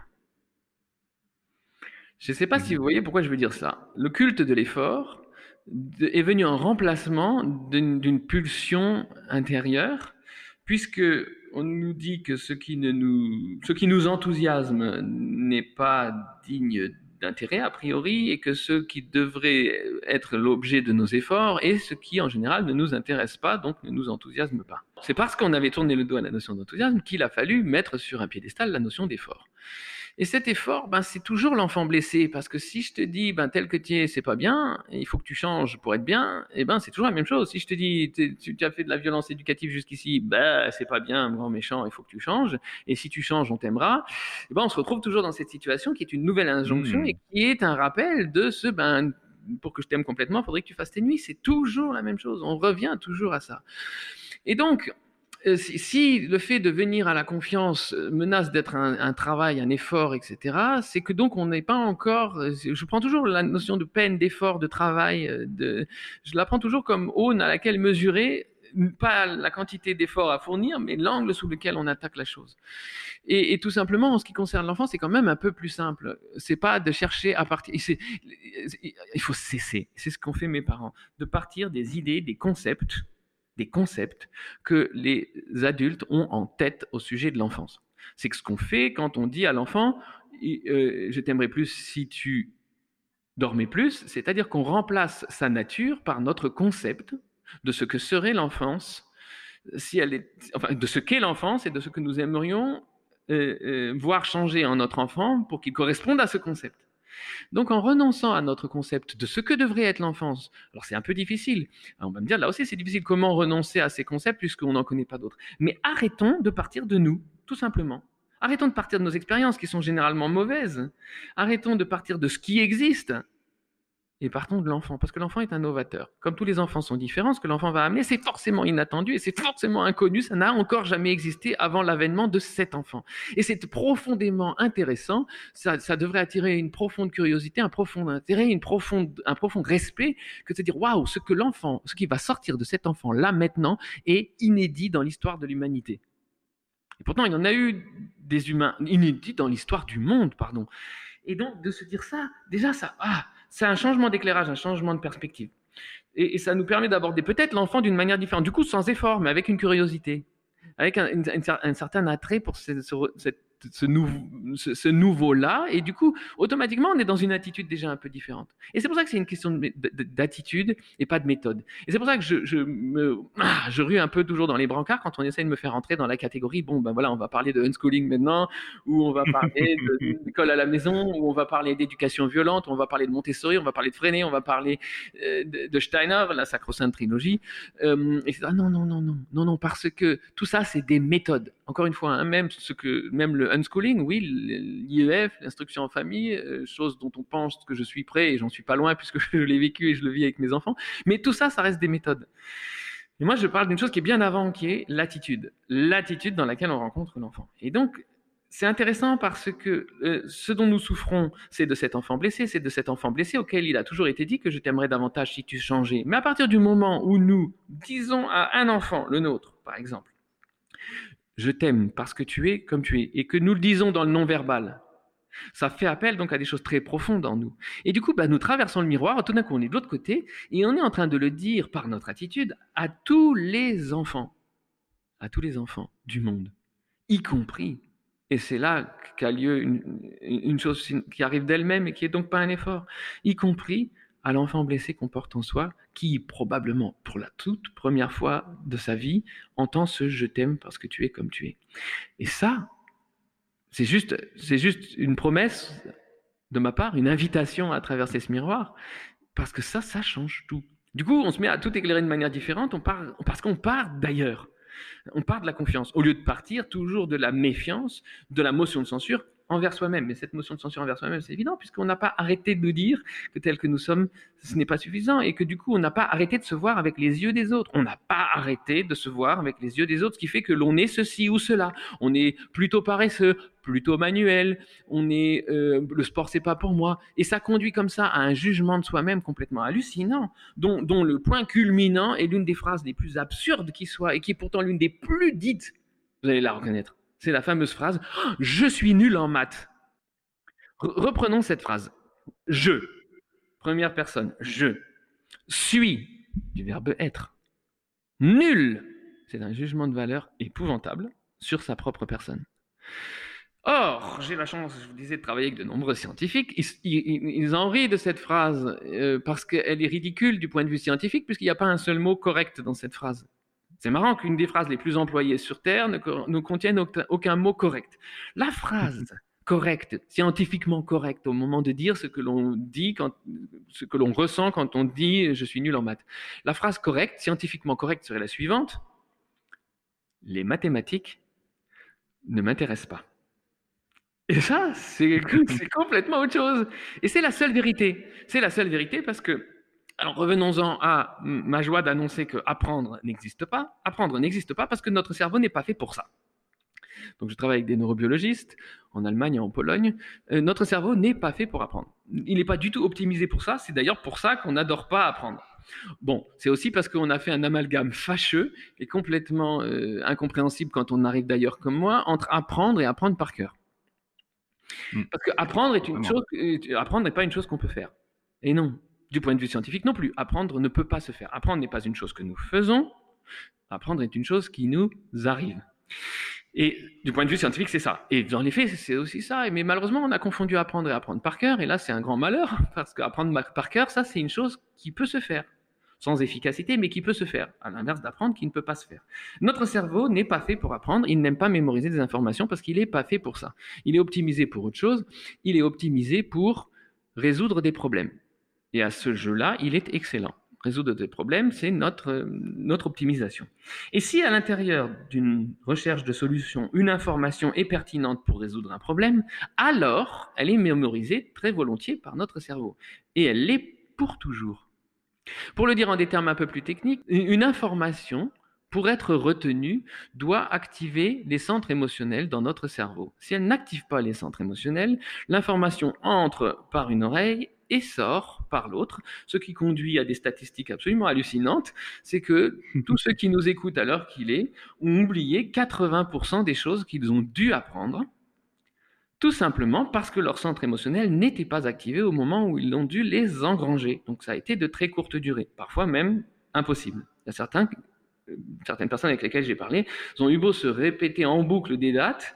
Speaker 3: Je ne sais pas si vous voyez pourquoi je veux dire ça. Le culte de l'effort de- est venu en remplacement d'une, d'une pulsion intérieure, puisque on nous dit que ce qui, ne nous, ce qui nous enthousiasme n'est pas digne d'intérêt a priori, et que ce qui devrait être l'objet de nos efforts est ce qui en général ne nous intéresse pas, donc ne nous enthousiasme pas. C'est parce qu'on avait tourné le dos à la notion d'enthousiasme qu'il a fallu mettre sur un piédestal la notion d'effort. Et cet effort, ben, c'est toujours l'enfant blessé, parce que si je te dis, ben, tel que tu es, c'est pas bien, et il faut que tu changes pour être bien, et ben, c'est toujours la même chose. Si je te dis, tu, tu as fait de la violence éducative jusqu'ici, ben, c'est pas bien, grand méchant, il faut que tu changes, et si tu changes, on t'aimera, et ben, on se retrouve toujours dans cette situation qui est une nouvelle injonction,
Speaker 1: Mmh.
Speaker 3: et qui est un rappel de ce, ben, pour que je t'aime complètement, il faudrait que tu fasses tes nuits. C'est toujours la même chose. On revient toujours à ça. Et donc, euh, si, si le fait de venir à la confiance menace d'être un, un travail, un effort, et cetera, c'est que donc on n'est pas encore. Je prends toujours la notion de peine, d'effort, de travail, de, je la prends toujours comme aune à laquelle mesurer pas la quantité d'efforts à fournir, mais l'angle sous lequel on attaque la chose. Et, et tout simplement, en ce qui concerne l'enfant, c'est quand même un peu plus simple. C'est pas de chercher à partir. C'est, il faut cesser. C'est ce qu'ont fait mes parents, de partir des idées, des concepts des concepts que les adultes ont en tête au sujet de l'enfance. C'est que ce qu'on fait quand on dit à l'enfant euh, « je t'aimerais plus si tu dormais plus », c'est-à-dire qu'on remplace sa nature par notre concept de ce que serait l'enfance, si elle est, enfin, de ce qu'est l'enfance et de ce que nous aimerions euh, euh, voir changer en notre enfant pour qu'il corresponde à ce concept. Donc, en renonçant à notre concept de ce que devrait être l'enfance, alors c'est un peu difficile. Alors, on va me dire, là aussi, c'est difficile. Comment renoncer à ces concepts puisqu'on n'en connaît pas d'autres? Mais arrêtons de partir de nous, tout simplement. Arrêtons de partir de nos expériences qui sont généralement mauvaises. Arrêtons de partir de ce qui existe. Et partons de l'enfant, parce que l'enfant est un novateur. Comme tous les enfants sont différents, ce que l'enfant va amener, c'est forcément inattendu et c'est forcément inconnu. Ça n'a encore jamais existé avant l'avènement de cet enfant. Et c'est profondément intéressant. Ça, ça devrait attirer une profonde curiosité, un profond intérêt, une profonde, un profond respect, que de se dire waouh, ce que l'enfant, ce qui va sortir de cet enfant là maintenant est inédit dans l'histoire de l'humanité. Et pourtant, il y en a eu des humains inédits dans l'histoire du monde, pardon. Et donc, de se dire ça, déjà, ça, ah, c'est un changement d'éclairage, un changement de perspective. Et, et ça nous permet d'aborder peut-être l'enfant d'une manière différente, du coup sans effort, mais avec une curiosité, avec un, une, un certain attrait pour ce, ce, cette ce, nouveau, ce, ce nouveau-là, et du coup, automatiquement, on est dans une attitude déjà un peu différente. Et c'est pour ça que c'est une question de, de, d'attitude et pas de méthode. Et c'est pour ça que je, je, me, ah, je rue un peu toujours dans les brancards quand on essaie de me faire entrer dans la catégorie, bon, ben voilà, on va parler de unschooling maintenant, ou on va parler de l'école à la maison, ou on va parler d'éducation violente, ou on va parler de Montessori, on va parler de Freinet, on va parler euh, de, de Steiner, la sacro-sainte trilogie. Euh, et c'est, ah, non, non, non, non, non, non, parce que tout ça, c'est des méthodes. Encore une fois, hein, même, ce que, même le unschooling, oui, l'I E F, l'instruction en famille, euh, chose dont on pense que je suis prêt, et j'en suis pas loin puisque je l'ai vécu et je le vis avec mes enfants. Mais tout ça, ça reste des méthodes. Et moi, je parle d'une chose qui est bien avant, qui est l'attitude. L'attitude dans laquelle on rencontre l'enfant. Et donc, c'est intéressant parce que euh, ce dont nous souffrons, c'est de cet enfant blessé, c'est de cet enfant blessé auquel il a toujours été dit que je t'aimerais davantage si tu changeais. Mais à partir du moment où nous disons à un enfant, le nôtre, par exemple, je t'aime parce que tu es comme tu es, et que nous le disons dans le non-verbal, ça fait appel donc à des choses très profondes en nous. Et du coup, bah, nous traversons le miroir, tout d'un coup on est de l'autre côté, et on est en train de le dire par notre attitude à tous les enfants, à tous les enfants du monde, y compris. Et c'est là qu'a lieu une, une chose qui arrive d'elle-même et qui est donc pas un effort, y compris à l'enfant blessé qu'on porte en soi, qui probablement, pour la toute première fois de sa vie, entend ce « je t'aime parce que tu es comme tu es ». Et ça, c'est juste, c'est juste une promesse de ma part, une invitation à traverser ce miroir, parce que ça, ça change tout. Du coup, on se met à tout éclairer de manière différente, on part, parce qu'on part d'ailleurs. On part de la confiance, au lieu de partir toujours de la méfiance, de la motion de censure envers soi-même. Mais cette motion de censure envers soi-même, c'est évident, puisqu'on n'a pas arrêté de nous dire que tel que nous sommes, ce n'est pas suffisant, et que du coup, on n'a pas arrêté de se voir avec les yeux des autres. On n'a pas arrêté de se voir avec les yeux des autres, ce qui fait que l'on est ceci ou cela. On est plutôt paresseux, plutôt manuel, on est, euh, le sport, c'est pas pour moi. Et ça conduit comme ça à un jugement de soi-même complètement hallucinant, dont, dont le point culminant est l'une des phrases les plus absurdes qui soit, et qui est pourtant l'une des plus dites. Vous allez la reconnaître. C'est la fameuse phrase oh, « Je suis nul en maths ». Reprenons cette phrase. « Je », première personne, « je » suis, du verbe être. « Nul », c'est un jugement de valeur épouvantable sur sa propre personne. Or, j'ai la chance, je vous disais, de travailler avec de nombreux scientifiques. Ils, ils, ils en rient de cette phrase euh, parce qu'elle est ridicule du point de vue scientifique, puisqu'il n'y a pas un seul mot correct dans cette phrase. C'est marrant qu'une des phrases les plus employées sur Terre ne, ne contienne aucun, aucun mot correct. La phrase correcte, scientifiquement correcte, au moment de dire ce que l'on dit, quand, ce que l'on ressent quand on dit « je suis nul en maths ». La phrase correcte, scientifiquement correcte, serait la suivante. Les mathématiques ne m'intéressent pas. Et ça, c'est, c'est complètement autre chose. Et c'est la seule vérité. C'est la seule vérité parce que, alors revenons-en à ma joie d'annoncer que apprendre n'existe pas. Apprendre n'existe pas parce que notre cerveau n'est pas fait pour ça. Donc je travaille avec des neurobiologistes en Allemagne et en Pologne. Euh, notre cerveau n'est pas fait pour apprendre. Il n'est pas du tout optimisé pour ça. C'est d'ailleurs pour ça qu'on n'adore pas apprendre. Bon, c'est aussi parce qu'on a fait un amalgame fâcheux et complètement euh, incompréhensible quand on arrive d'ailleurs comme moi, entre apprendre et apprendre par cœur. Parce qu'apprendre est une chose, apprendre n'est pas une chose qu'on peut faire. Et non, du point de vue scientifique non plus. Apprendre ne peut pas se faire. Apprendre n'est pas une chose que nous faisons. Apprendre est une chose qui nous arrive. Et du point de vue scientifique, c'est ça. Et dans les faits, c'est aussi ça. Mais malheureusement, on a confondu apprendre et apprendre par cœur. Et là, c'est un grand malheur. Parce qu'apprendre par cœur, ça, c'est une chose qui peut se faire. Sans efficacité, mais qui peut se faire, à l'inverse d'apprendre qui ne peut pas se faire. Notre cerveau n'est pas fait pour apprendre, il n'aime pas mémoriser des informations parce qu'il n'est pas fait pour ça. Il est optimisé pour autre chose, il est optimisé pour résoudre des problèmes. Et à ce jeu-là, il est excellent. Résoudre des problèmes, c'est notre, notre optimisation. Et si à l'intérieur d'une recherche de solution, une information est pertinente pour résoudre un problème, alors elle est mémorisée très volontiers par notre cerveau. Et elle l'est pour toujours. Pour le dire en des termes un peu plus techniques, une information, pour être retenue, doit activer les centres émotionnels dans notre cerveau. Si elle n'active pas les centres émotionnels, l'information entre par une oreille et sort par l'autre, ce qui conduit à des statistiques absolument hallucinantes, c'est que tous ceux qui nous écoutent à l'heure qu'il est ont oublié quatre-vingts pour cent des choses qu'ils ont dû apprendre, tout simplement parce que leur centre émotionnel n'était pas activé au moment où ils ont dû les engranger. Donc ça a été de très courte durée, parfois même impossible. Il y a certains, certaines personnes avec lesquelles j'ai parlé, ont eu beau se répéter en boucle des dates,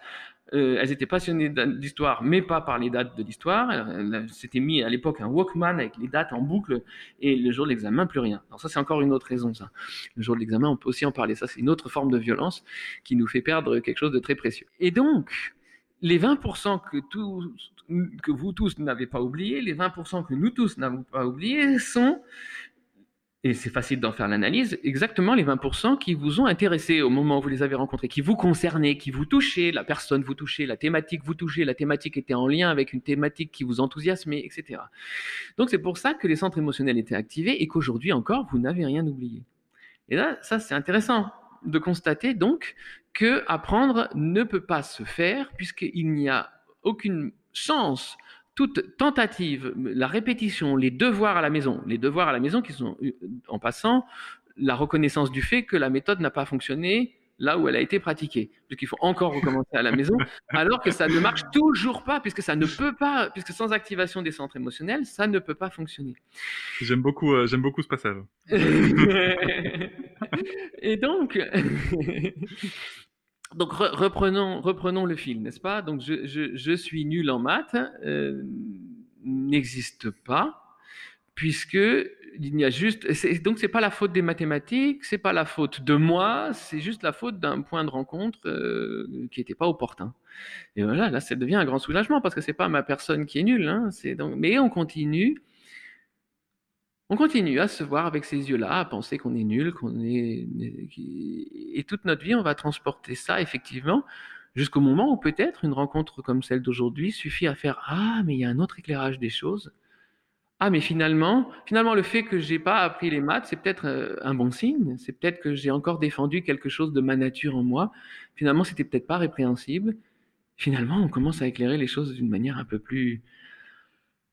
Speaker 3: Euh, elles étaient passionnées d'histoire, mais pas par les dates de l'histoire. Elles s'étaient mis à l'époque un Walkman avec les dates en boucle, et le jour de l'examen, plus rien. Alors ça, c'est encore une autre raison, ça. Le jour de l'examen, on peut aussi en parler. Ça, c'est une autre forme de violence qui nous fait perdre quelque chose de très précieux. Et donc, les vingt pour cent que, tous, que vous tous n'avez pas oubliés, les vingt pour cent que nous tous n'avons pas oubliés, sont... et c'est facile d'en faire l'analyse, exactement les vingt pour cent qui vous ont intéressé au moment où vous les avez rencontrés, qui vous concernaient, qui vous touchaient, la personne vous touchait, la thématique vous touchait, la thématique était en lien avec une thématique qui vous enthousiasmait, et cetera. Donc c'est pour ça que les centres émotionnels étaient activés et qu'aujourd'hui encore, vous n'avez rien oublié. Et là, ça c'est intéressant de constater donc que apprendre ne peut pas se faire puisqu'il n'y a aucune chance. Toute tentative, la répétition, les devoirs à la maison, les devoirs à la maison qui sont, en passant, la reconnaissance du fait que la méthode n'a pas fonctionné là où elle a été pratiquée. Donc il faut encore recommencer à la maison, alors que ça ne marche toujours pas, puisque ça ne peut pas, puisque sans activation des centres émotionnels, ça ne peut pas fonctionner.
Speaker 1: J'aime beaucoup, euh, j'aime beaucoup ce passage.
Speaker 3: Et donc... Donc reprenons, reprenons le fil, n'est-ce pas? Donc je, je, je suis nul en maths euh, n'existe pas, puisque il y a juste. C'est, donc c'est pas la faute des mathématiques, c'est pas la faute de moi, c'est juste la faute d'un point de rencontre euh, qui n'était pas opportun. Et voilà, là ça devient un grand soulagement parce que c'est pas ma personne qui est nulle, hein, c'est donc. Mais on continue. On continue à se voir avec ces yeux-là, à penser qu'on est nul, qu'on est... Et toute notre vie, on va transporter ça, effectivement, jusqu'au moment où peut-être une rencontre comme celle d'aujourd'hui suffit à faire « Ah, mais il y a un autre éclairage des choses. Ah, mais finalement, finalement, le fait que j'ai pas appris les maths, c'est peut-être un bon signe. C'est peut-être que j'ai encore défendu quelque chose de ma nature en moi. Finalement, c'était peut-être pas répréhensible. Finalement, on commence à éclairer les choses d'une manière un peu plus libre. »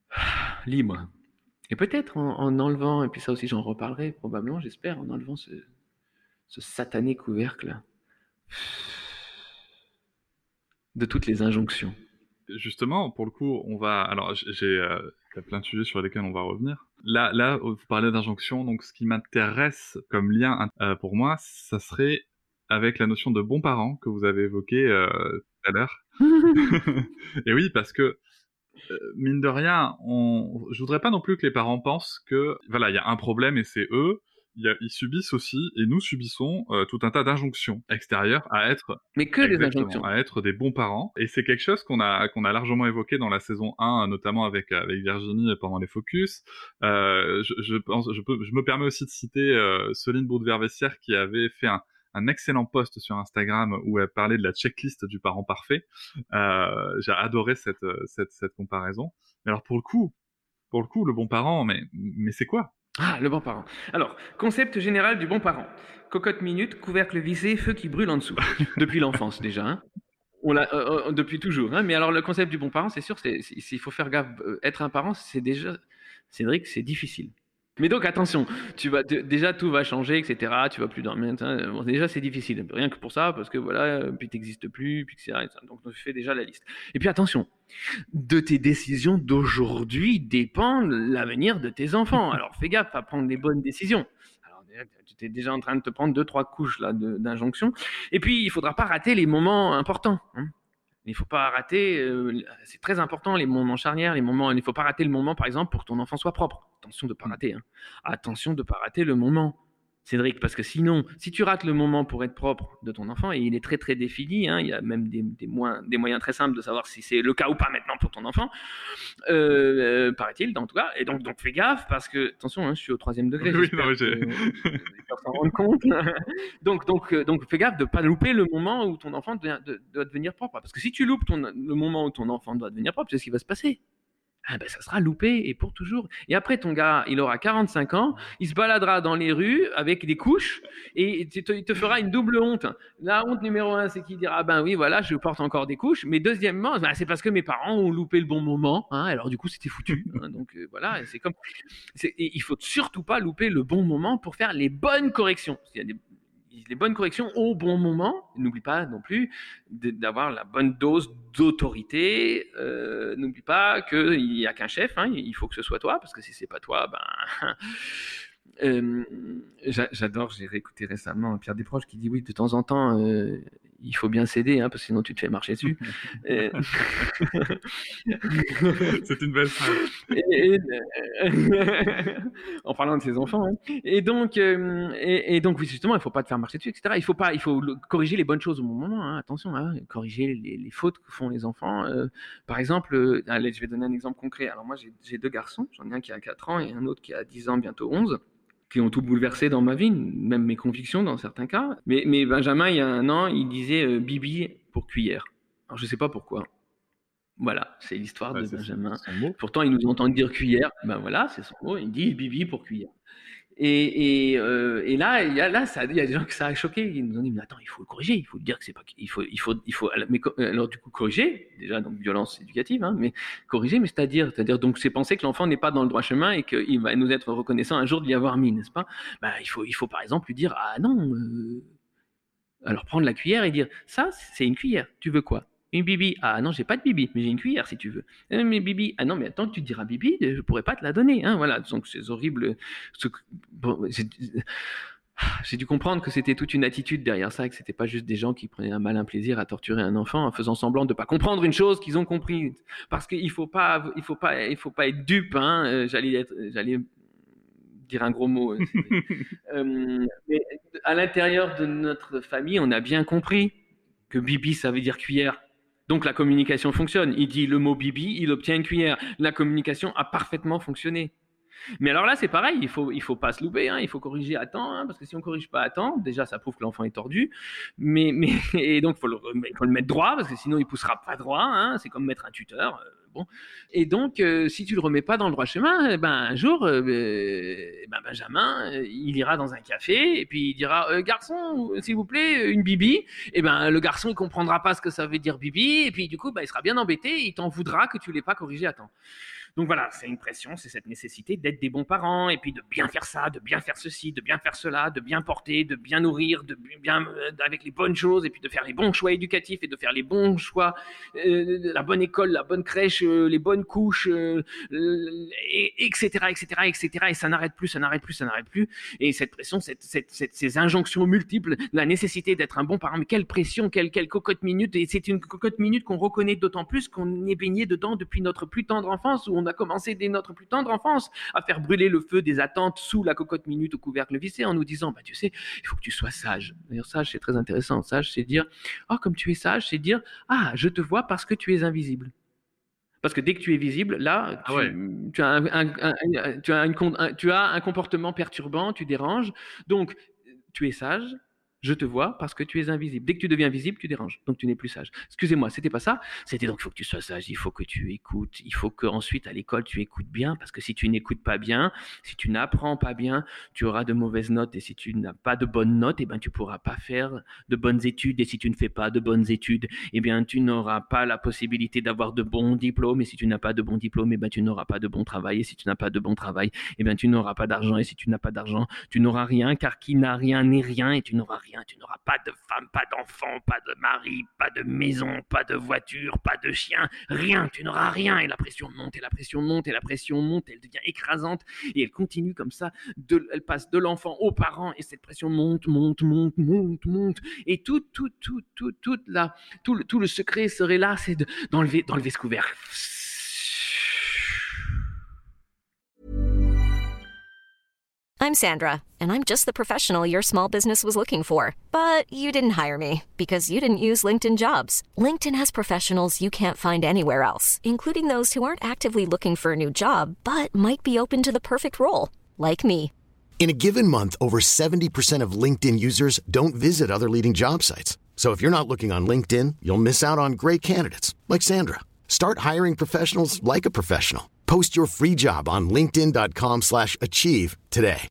Speaker 3: Et peut-être en, en enlevant, et puis ça aussi j'en reparlerai probablement, j'espère, en enlevant ce, ce satané couvercle de toutes les injonctions.
Speaker 1: Justement, pour le coup, on va... Alors, j'ai euh, y a plein de sujets sur lesquels on va revenir. Là, là vous parlez d'injonction, donc ce qui m'intéresse comme lien euh, pour moi, ça serait avec la notion de bon parent que vous avez évoqué euh, tout à l'heure. Et oui, parce que Euh, mine de rien, on... je voudrais pas non plus que les parents pensent que voilà, il y a un problème et c'est eux. Il y a... Ils subissent aussi, et nous subissons euh, tout un tas d'injonctions extérieures à être,
Speaker 3: mais que les injonctions,
Speaker 1: à être des bons parents. Et c'est quelque chose qu'on a qu'on a largement évoqué dans la saison un, notamment avec avec Virginie pendant les focus. Euh, je, je pense, je peux, je me permets aussi de citer euh, Soline Boudever-Vessière qui avait fait un un excellent post sur Instagram où elle parlait de la checklist du parent parfait. Euh, j'ai adoré cette, cette, cette comparaison. Mais alors pour le coup, pour le coup, le bon parent, mais, mais c'est quoi?
Speaker 3: Ah, le bon parent. Alors, concept général du bon parent. Cocotte minute, couvercle vissé, feu qui brûle en dessous. Depuis l'enfance déjà. Hein. On l'a, euh, depuis toujours. Hein. Mais alors le concept du bon parent, c'est sûr, c'est, c'est, il faut faire gaffe. Être un parent, c'est déjà, Cédric, c'est difficile. Mais donc attention, tu vas t- déjà tout va changer, et cetera. Tu vas plus dormir. Hein. Bon, déjà c'est difficile, rien que pour ça, parce que voilà, puis t'existes plus, puis et cetera. Donc tu fais déjà la liste. Et puis attention, de tes décisions d'aujourd'hui dépend l'avenir de tes enfants. Alors fais gaffe à prendre les bonnes décisions. Alors tu es déjà en train de te prendre deux trois couches là de, d'injonctions. Et puis il faudra pas rater les moments importants. Hein. Il ne faut pas rater, euh, c'est très important, les moments charnières, les moments, il ne faut pas rater le moment, par exemple, pour que ton enfant soit propre. Attention de ne pas rater. Hein. Attention de ne pas rater le moment, Cédric, parce que sinon, si tu rates le moment pour être propre de ton enfant, et il est très très défini, hein, il y a même des, des, moyens, des moyens très simples de savoir si c'est le cas ou pas maintenant pour ton enfant, euh, euh, paraît-il, en tout cas, et donc, donc fais gaffe, parce que, attention, hein, je suis au troisième degré,
Speaker 1: oui, non, j'ai...
Speaker 3: que, euh, s'en rendre compte. donc, donc, donc fais gaffe de ne pas louper le moment où ton enfant doit, doit devenir propre, parce que si tu loupes ton, le moment où ton enfant doit devenir propre, c'est ce qui va se passer. Ah ben ça sera loupé et pour toujours. Et après ton gars, il aura quarante-cinq ans, il se baladera dans les rues avec des couches et il te, il te fera une double honte. La honte numéro un, c'est qu'il dira ben oui voilà, je porte encore des couches. Mais deuxièmement, ben, c'est parce que mes parents ont loupé le bon moment. Hein, alors du coup, c'était foutu. Hein, donc euh, voilà, c'est comme. C'est, il faut surtout pas louper le bon moment pour faire les bonnes corrections. Il y a des les bonnes corrections au bon moment. N'oublie pas non plus d'avoir la bonne dose d'autorité. Euh, n'oublie pas qu'il n'y a qu'un chef, hein, il faut que ce soit toi, parce que si c'est pas toi, ben... euh, j'adore, j'ai réécouté récemment Pierre Desproges qui dit oui, de temps en temps, euh, il faut bien céder, hein, parce que sinon tu te fais marcher dessus. Et...
Speaker 1: C'est une belle phrase.
Speaker 3: Et, et, en parlant de ses enfants. Hein. Et donc, euh, et, et donc, oui, justement, il ne faut pas te faire marcher dessus, et cetera. Il faut pas, il faut le, corriger les bonnes choses au bon moment. Hein. Attention, hein, corriger les, les fautes que font les enfants. Euh, par exemple, euh, allez, je vais donner un exemple concret. Alors moi, j'ai, j'ai deux garçons. J'en ai un qui a quatre ans et un autre qui a dix ans, bientôt onze, qui ont tout bouleversé dans ma vie, même mes convictions dans certains cas. Mais, mais Benjamin, il y a un an, il disait euh, Bibi pour cuillère. Alors, je ne sais pas pourquoi. Voilà, c'est l'histoire ouais, de c'est Benjamin. Son, son Pourtant, il nous entend dire cuillère. Ben voilà, c'est son mot. Il dit Bibi pour cuillère. Et, et, euh, et là, il y a là, ça, il y a des gens que ça a choqué. Ils nous ont dit mais attends, il faut le corriger. Il faut le dire que c'est pas. Il faut, il faut, il faut. Mais alors du coup, corriger. Déjà, donc violence éducative, hein, mais corriger, mais c'est-à-dire, c'est-à-dire donc c'est penser que l'enfant n'est pas dans le droit chemin et qu'il va nous être reconnaissant un jour de l'y avoir mis, n'est-ce pas? Ben, il faut, il faut par exemple lui dire ah non. Euh... Alors prendre la cuillère et dire ça, c'est une cuillère. Tu veux quoi? Une bibi. Ah non, j'ai pas de bibi, mais j'ai une cuillère si tu veux. Euh, mais bibi. Ah non, mais attends que tu te diras bibi, je pourrais pas te la donner. Hein, voilà, donc c'est horrible. Ce... Bon, j'ai... j'ai dû comprendre que c'était toute une attitude derrière ça, que c'était pas juste des gens qui prenaient un malin plaisir à torturer un enfant en faisant semblant de pas comprendre une chose qu'ils ont compris. Parce qu'il faut pas, il faut pas, il faut pas être dupe. Hein. Euh, j'allais être, j'allais dire un gros mot. euh, mais à l'intérieur de notre famille, on a bien compris que bibi, ça veut dire cuillère. Donc la communication fonctionne. Il dit le mot bibi, il obtient une cuillère. La communication a parfaitement fonctionné. Mais alors là, c'est pareil, il faut, il faut pas se louper, hein, il faut corriger à temps, hein, parce que si on corrige pas à temps, déjà ça prouve que l'enfant est tordu, mais, mais et donc faut le, il faut le mettre droit, parce que sinon il poussera pas droit, hein, c'est comme mettre un tuteur. Euh, bon, et donc euh, si tu le remets pas dans le droit chemin, eh ben un jour, euh, ben Benjamin, euh, il ira dans un café et puis il dira euh, garçon, s'il vous plaît, une bibi. Et ben le garçon il comprendra pas ce que ça veut dire bibi, et puis du coup, ben, il sera bien embêté, il t'en voudra que tu l'aies pas corrigé à temps. Donc voilà, c'est une pression, c'est cette nécessité d'être des bons parents et puis de bien faire ça, de bien faire ceci, de bien faire cela, de bien porter, de bien nourrir, de bien euh, avec les bonnes choses et puis de faire les bons choix éducatifs et de faire les bons choix, euh, la bonne école, la bonne crèche, euh, les bonnes couches, euh, et, etc., etc., et cetera. Et ça n'arrête plus, ça n'arrête plus, ça n'arrête plus. Et cette pression, cette, cette, cette, ces injonctions multiples, la nécessité d'être un bon parent, mais quelle pression, quelle, quelle cocotte minute. Et c'est une cocotte minute qu'on reconnaît d'autant plus qu'on est baigné dedans depuis notre plus tendre enfance, où on a commencé dès notre plus tendre enfance à faire brûler le feu des attentes sous la cocotte minute au couvercle vissé en nous disant, bah, tu sais, il faut que tu sois sage. D'ailleurs, sage, c'est très intéressant. Sage, c'est dire, oh, comme tu es sage, c'est dire, ah, je te vois parce que tu es invisible. Parce que dès que tu es visible, là, tu, ah ouais. tu, as, un, un, un, un, tu, as une, un, tu as un comportement perturbant, tu déranges. Donc, tu es sage, je te vois parce que tu es invisible. Dès que tu deviens visible, tu déranges. Donc, tu n'es plus sage. Excusez-moi, c'était pas ça. C'était donc, il faut que tu sois sage, il faut que tu écoutes. Il faut qu'ensuite, à l'école, tu écoutes bien. Parce que si tu n'écoutes pas bien, si tu n'apprends pas bien, tu auras de mauvaises notes. Et si tu n'as pas de bonnes notes, eh ben, tu ne pourras pas faire de bonnes études. Et si tu ne fais pas de bonnes études, eh bien, tu n'auras pas la possibilité d'avoir de bons diplômes. Et si tu n'as pas de bons diplômes, eh ben, tu n'auras pas de bon travail. Et si tu n'as pas de bon travail, eh bien, tu n'auras pas d'argent. Et si tu n'as pas d'argent, tu n'auras rien. Car qui n'a rien n'est rien. Et tu n'auras rien. Tu n'auras pas de femme, pas d'enfant, pas de mari, pas de maison, pas de voiture, pas de chien, rien, tu n'auras rien. Et la pression monte, et la pression monte, et la pression monte, elle devient écrasante, et elle continue comme ça, de, elle passe de l'enfant aux parents, et cette pression monte, monte, monte, monte, monte, et tout, tout, tout, tout, tout, là, tout, le, tout le secret serait là, c'est de, d'enlever, d'enlever ce couvercle.
Speaker 4: I'm Sandra, and I'm just the professional your small business was looking for. But you didn't hire me because you didn't use LinkedIn Jobs. LinkedIn has professionals you can't find anywhere else, including those who aren't actively looking for a new job, but might be open to the perfect role, like me.
Speaker 5: In a given month, over seventy percent of LinkedIn users don't visit other leading job sites. So if you're not looking on LinkedIn, you'll miss out on great candidates, like Sandra. Start hiring professionals like a professional. Post your free job on linkedin.com slash achieve today.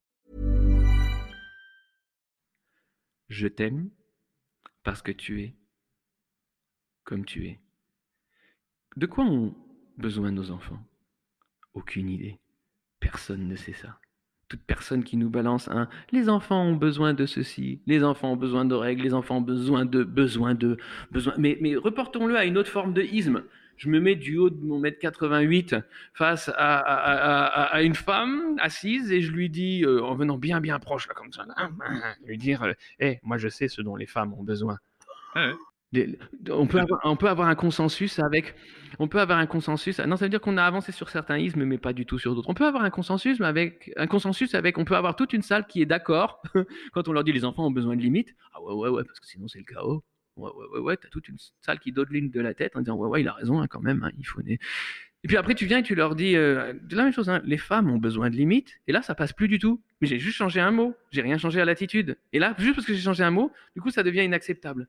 Speaker 3: Je t'aime parce que tu es comme tu es. De quoi ont besoin nos enfants? Aucune idée. Personne ne sait ça. Toute personne qui nous balance un « les enfants ont besoin de ceci, les enfants ont besoin de règles, les enfants ont besoin de, besoin de, besoin... » Mais, mais reportons-le à une autre forme de isme. Je me mets du haut de mon mètre quatre-vingt-huit face à, à, à, à une femme assise et je lui dis, euh, en venant bien bien proche là comme ça, là, je lui dire, hé, hey, moi je sais ce dont les femmes ont besoin.
Speaker 1: Ouais, ouais.
Speaker 3: Les- on, peut avoir, on peut avoir un consensus avec. On peut avoir un consensus. Non, ça veut dire qu'on a avancé sur certains ismes, mais pas du tout sur d'autres. On peut avoir un consensus, mais avec un consensus avec. On peut avoir toute une salle qui est d'accord quand on leur dit les enfants ont besoin de limites. Ah ouais, ouais, ouais, parce que sinon c'est le chaos. Ouais, ouais, ouais, ouais. T'as toute une salle qui dodeline de la tête en disant ouais, ouais, il a raison hein, quand même. Hein, il faut. Des... Et puis après, tu viens et tu leur dis euh, la même chose. Hein, les femmes ont besoin de limites. Et là, ça passe plus du tout. Mais j'ai juste changé un mot. J'ai rien changé à l'attitude. Et là, juste parce que j'ai changé un mot, du coup, ça devient inacceptable.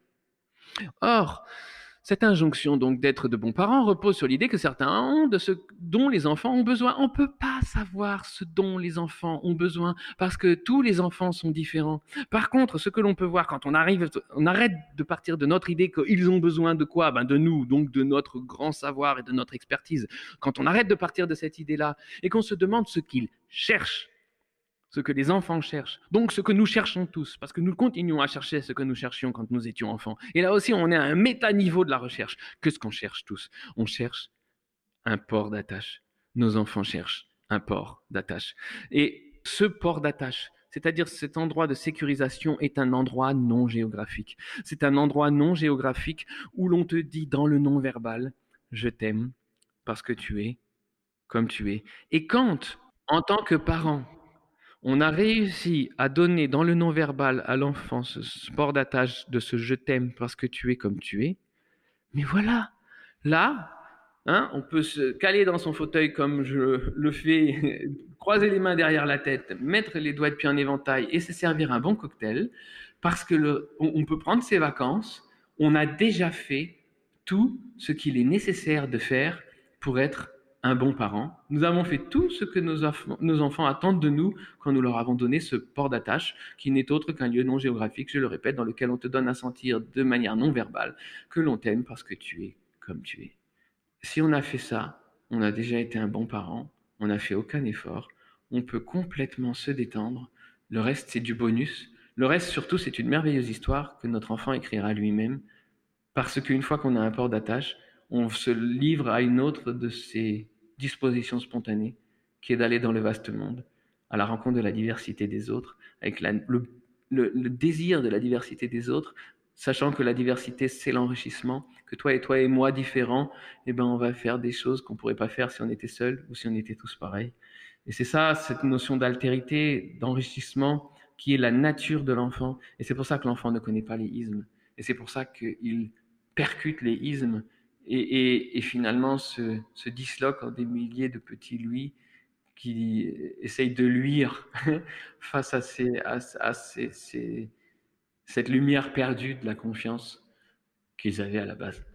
Speaker 3: Or, cette injonction donc d'être de bons parents repose sur l'idée que certains ont de ce dont les enfants ont besoin. On ne peut pas savoir ce dont les enfants ont besoin parce que tous les enfants sont différents. Par contre, ce que l'on peut voir quand on arrive, on arrête de partir de notre idée qu'ils ont besoin de quoi ? Ben de nous, donc de notre grand savoir et de notre expertise. Quand on arrête de partir de cette idée-là et qu'on se demande ce qu'ils cherchent, ce que les enfants cherchent, donc ce que nous cherchons tous, parce que nous continuons à chercher ce que nous cherchions quand nous étions enfants. Et là aussi, on est à un méta-niveau de la recherche. Qu'est-ce qu'on cherche tous ? On cherche un port d'attache. Nos enfants cherchent un port d'attache. Et ce port d'attache, c'est-à-dire cet endroit de sécurisation, est un endroit non géographique. C'est un endroit non géographique où l'on te dit dans le non-verbal « je t'aime parce que tu es comme tu es ». Et quand, en tant que parent, on a réussi à donner dans le non-verbal à l'enfant ce port d'attache de ce « je t'aime parce que tu es comme tu es », mais voilà, là, hein, on peut se caler dans son fauteuil comme je le fais, croiser les mains derrière la tête, mettre les doigts de pied en éventail et se servir un bon cocktail, parce que le, on, on peut prendre ses vacances, on a déjà fait tout ce qu'il est nécessaire de faire pour être un bon parent. Nous avons fait tout ce que nos, aff- nos enfants attendent de nous quand nous leur avons donné ce port d'attache, qui n'est autre qu'un lieu non géographique, je le répète, dans lequel on te donne à sentir de manière non verbale que l'on t'aime parce que tu es comme tu es. Si on a fait ça, on a déjà été un bon parent, on n'a fait aucun effort, on peut complètement se détendre, le reste c'est du bonus, le reste surtout c'est une merveilleuse histoire que notre enfant écrira lui-même, parce qu'une fois qu'on a un port d'attache, on se livre à une autre de ses dispositions spontanées, qui est d'aller dans le vaste monde, à la rencontre de la diversité des autres, avec la, le, le, le désir de la diversité des autres, sachant que la diversité, c'est l'enrichissement, que toi et toi et moi différents, eh ben, on va faire des choses qu'on ne pourrait pas faire si on était seul ou si on était tous pareils. Et c'est ça, cette notion d'altérité, d'enrichissement, qui est la nature de l'enfant. Et c'est pour ça que l'enfant ne connaît pas les ismes. Et c'est pour ça qu'il percute les ismes et, et, et finalement se, se disloque en des milliers de petits lui qui essayent de luire face à, ces, à, à ces, ces, cette lumière perdue de la confiance qu'ils avaient à la base.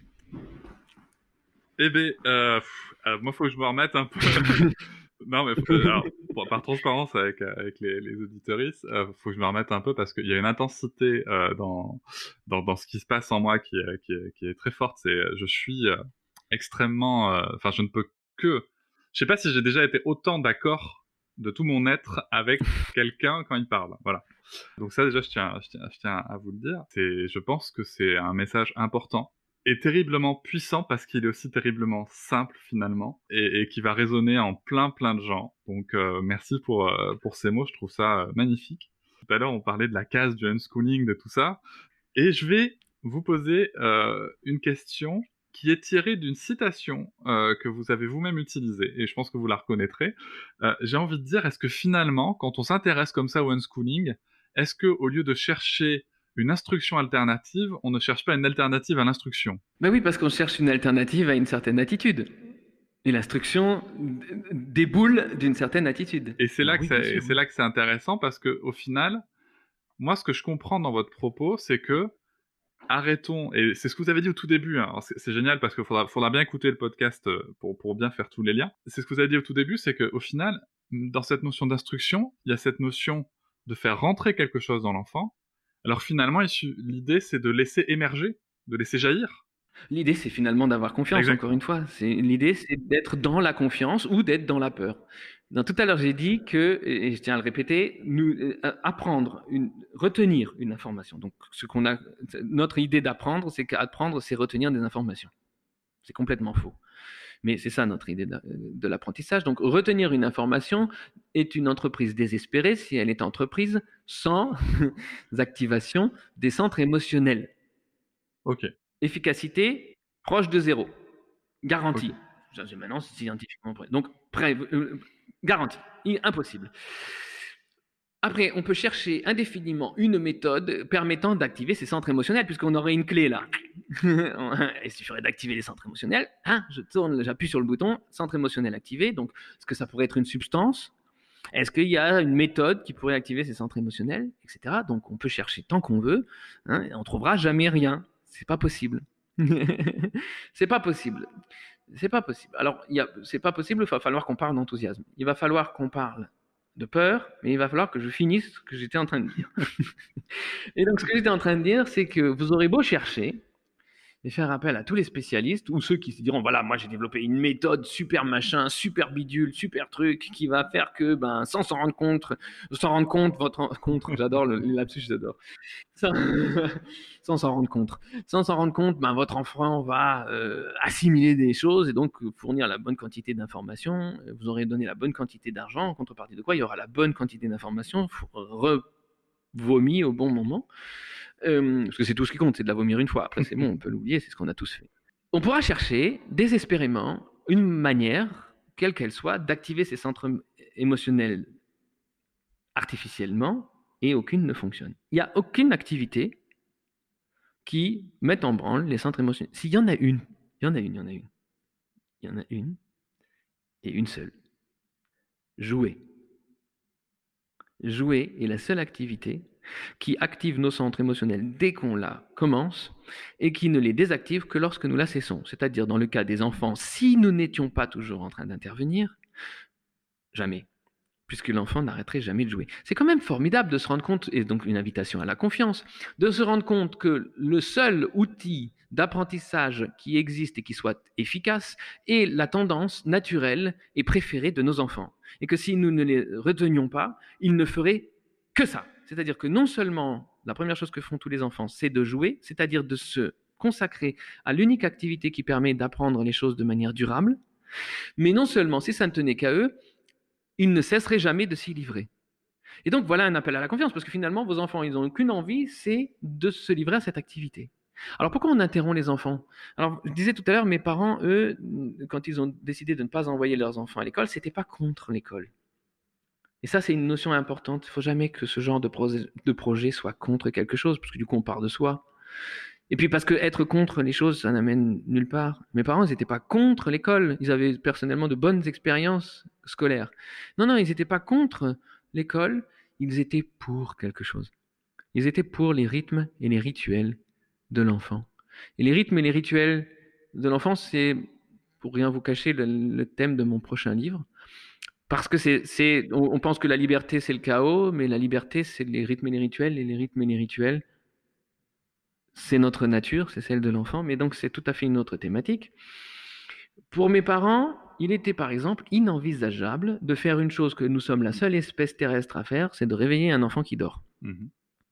Speaker 1: Eh bien, euh, euh, moi, il faut que je me remette un peu. Non, mais faut, alors, par transparence avec, avec les, les auditeuristes, il euh, faut que je me remette un peu parce qu'il y a une intensité euh, dans, dans, dans ce qui se passe en moi qui est, qui est, qui est très forte. C'est, je suis euh, extrêmement... Enfin, euh, je ne peux que... Je sais pas si j'ai déjà été autant d'accord de tout mon être avec quelqu'un quand il parle. Voilà. Donc ça, déjà, je tiens, je tiens, je tiens à vous le dire. C'est, je pense que c'est un message important et terriblement puissant parce qu'il est aussi terriblement simple finalement et, et qui va résonner en plein plein de gens. Donc euh, merci pour euh, pour ces mots, je trouve ça euh, magnifique. Tout à l'heure on parlait de la case du unschooling, de tout ça, et je vais vous poser euh, une question qui est tirée d'une citation euh, que vous avez vous-même utilisée et je pense que vous la reconnaîtrez. Euh, j'ai envie de dire, est-ce que finalement, quand on s'intéresse comme ça au unschooling, est-ce que au lieu de chercher une instruction alternative, on ne cherche pas une alternative à l'instruction?
Speaker 3: Ben oui, parce qu'on cherche une alternative à une certaine attitude. Et l'instruction déboule d'une certaine attitude.
Speaker 1: Et c'est là,
Speaker 3: ben
Speaker 1: que
Speaker 3: oui,
Speaker 1: c'est, c'est là que c'est intéressant parce que au final, moi, ce que je comprends dans votre propos, c'est que arrêtons, et c'est ce que vous avez dit au tout début, hein, c'est, c'est génial parce qu'il faudra, faudra bien écouter le podcast pour, pour bien faire tous les liens. C'est ce que vous avez dit au tout début, c'est qu'au final, dans cette notion d'instruction, il y a cette notion de faire rentrer quelque chose dans l'enfant. Alors finalement, l'idée, c'est de laisser émerger, de laisser jaillir.
Speaker 3: L'idée, c'est finalement d'avoir confiance, exact. Encore une fois. C'est, l'idée, c'est d'être dans la confiance ou d'être dans la peur. Dans, tout à l'heure, j'ai dit que, et je tiens à le répéter, nous, euh, apprendre, une, retenir une information. Donc, ce qu'on a, notre idée d'apprendre, c'est qu'apprendre, c'est retenir des informations. C'est complètement faux. Mais c'est ça notre idée de, de l'apprentissage. Donc, retenir une information est une entreprise désespérée si elle est entreprise sans activation des centres émotionnels.
Speaker 1: Ok.
Speaker 3: Efficacité proche de zéro. Garantie.
Speaker 1: Ok.
Speaker 3: Ça, c'est maintenant, c'est scientifiquement prêt. Donc, prêt, euh, garantie. Impossible. Après, on peut chercher indéfiniment une méthode permettant d'activer ces centres émotionnels, puisqu'on aurait une clé là. Il suffirait d'activer les centres émotionnels. Hein, je tourne, j'appuie sur le bouton, centre émotionnel activé. Donc, est-ce que ça pourrait être une substance ? Est-ce qu'il y a une méthode qui pourrait activer ces centres émotionnels, et cetera. Donc, on peut chercher tant qu'on veut, hein, et on trouvera jamais rien. C'est pas possible. C'est pas possible. C'est pas possible. Alors, il y a, c'est pas possible. Il va falloir qu'on parle d'enthousiasme. Il va falloir qu'on parle de peur, mais il va falloir que je finisse ce que j'étais en train de dire. Et donc, ce que j'étais en train de dire, c'est que vous aurez beau chercher et faire appel à tous les spécialistes ou ceux qui se diront, voilà, moi j'ai développé une méthode super machin, super bidule, super truc qui va faire que, ben, sans s'en rendre compte, s'en rendre compte, votre, contre, j'adore le, le lapsus, j'adore. Sans, sans s'en rendre compte, sans s'en rendre compte, ben, votre enfant va euh, assimiler des choses et donc fournir la bonne quantité d'informations. Vous aurez donné la bonne quantité d'argent, en contrepartie de quoi il y aura la bonne quantité d'informations revomies au bon moment. Euh, parce que c'est tout ce qui compte, c'est de la vomir une fois. Après, c'est bon, on peut l'oublier, c'est ce qu'on a tous fait. On pourra chercher désespérément une manière, quelle qu'elle soit, d'activer ces centres émotionnels artificiellement, et aucune ne fonctionne. Il n'y a aucune activité qui mette en branle les centres émotionnels. S'il y en a une, il y en a une, il y en a une. Il y en a une, et une seule. Jouer. Jouer est la seule activité qui active nos centres émotionnels dès qu'on la commence et qui ne les désactive que lorsque nous la cessons. C'est-à-dire dans le cas des enfants, si nous n'étions pas toujours en train d'intervenir, jamais, puisque l'enfant n'arrêterait jamais de jouer. C'est quand même formidable de se rendre compte, et donc une invitation à la confiance, de se rendre compte que le seul outil d'apprentissage qui existe et qui soit efficace est la tendance naturelle et préférée de nos enfants. Et que si nous ne les retenions pas, ils ne feraient que ça. C'est-à-dire que non seulement la première chose que font tous les enfants, c'est de jouer, c'est-à-dire de se consacrer à l'unique activité qui permet d'apprendre les choses de manière durable, mais non seulement, si ça ne tenait qu'à eux, ils ne cesseraient jamais de s'y livrer. Et donc voilà un appel à la confiance, parce que finalement, vos enfants, ils n'ont qu'une envie, c'est de se livrer à cette activité. Alors pourquoi on interrompt les enfants ? Alors je disais tout à l'heure, mes parents, eux, quand ils ont décidé de ne pas envoyer leurs enfants à l'école, c'était pas contre l'école. Et ça, c'est une notion importante. Il ne faut jamais que ce genre de projet, de projet soit contre quelque chose, parce que du coup, on part de soi. Et puis parce que être contre les choses, ça n'amène nulle part. Mes parents, ils n'étaient pas contre l'école. Ils avaient personnellement de bonnes expériences scolaires. Non, non, ils n'étaient pas contre l'école. Ils étaient pour quelque chose. Ils étaient pour les rythmes et les rituels de l'enfant. Et les rythmes et les rituels de l'enfant, c'est, pour rien vous cacher, le, le thème de mon prochain livre. Parce que c'est, c'est, on pense que la liberté, c'est le chaos, mais la liberté, c'est les rythmes et les rituels, et les rythmes et les rituels, c'est notre nature, c'est celle de l'enfant, mais donc c'est tout à fait une autre thématique. Pour mes parents, il était par exemple inenvisageable de faire une chose que nous sommes la seule espèce terrestre à faire, c'est de réveiller un enfant qui dort. Mmh.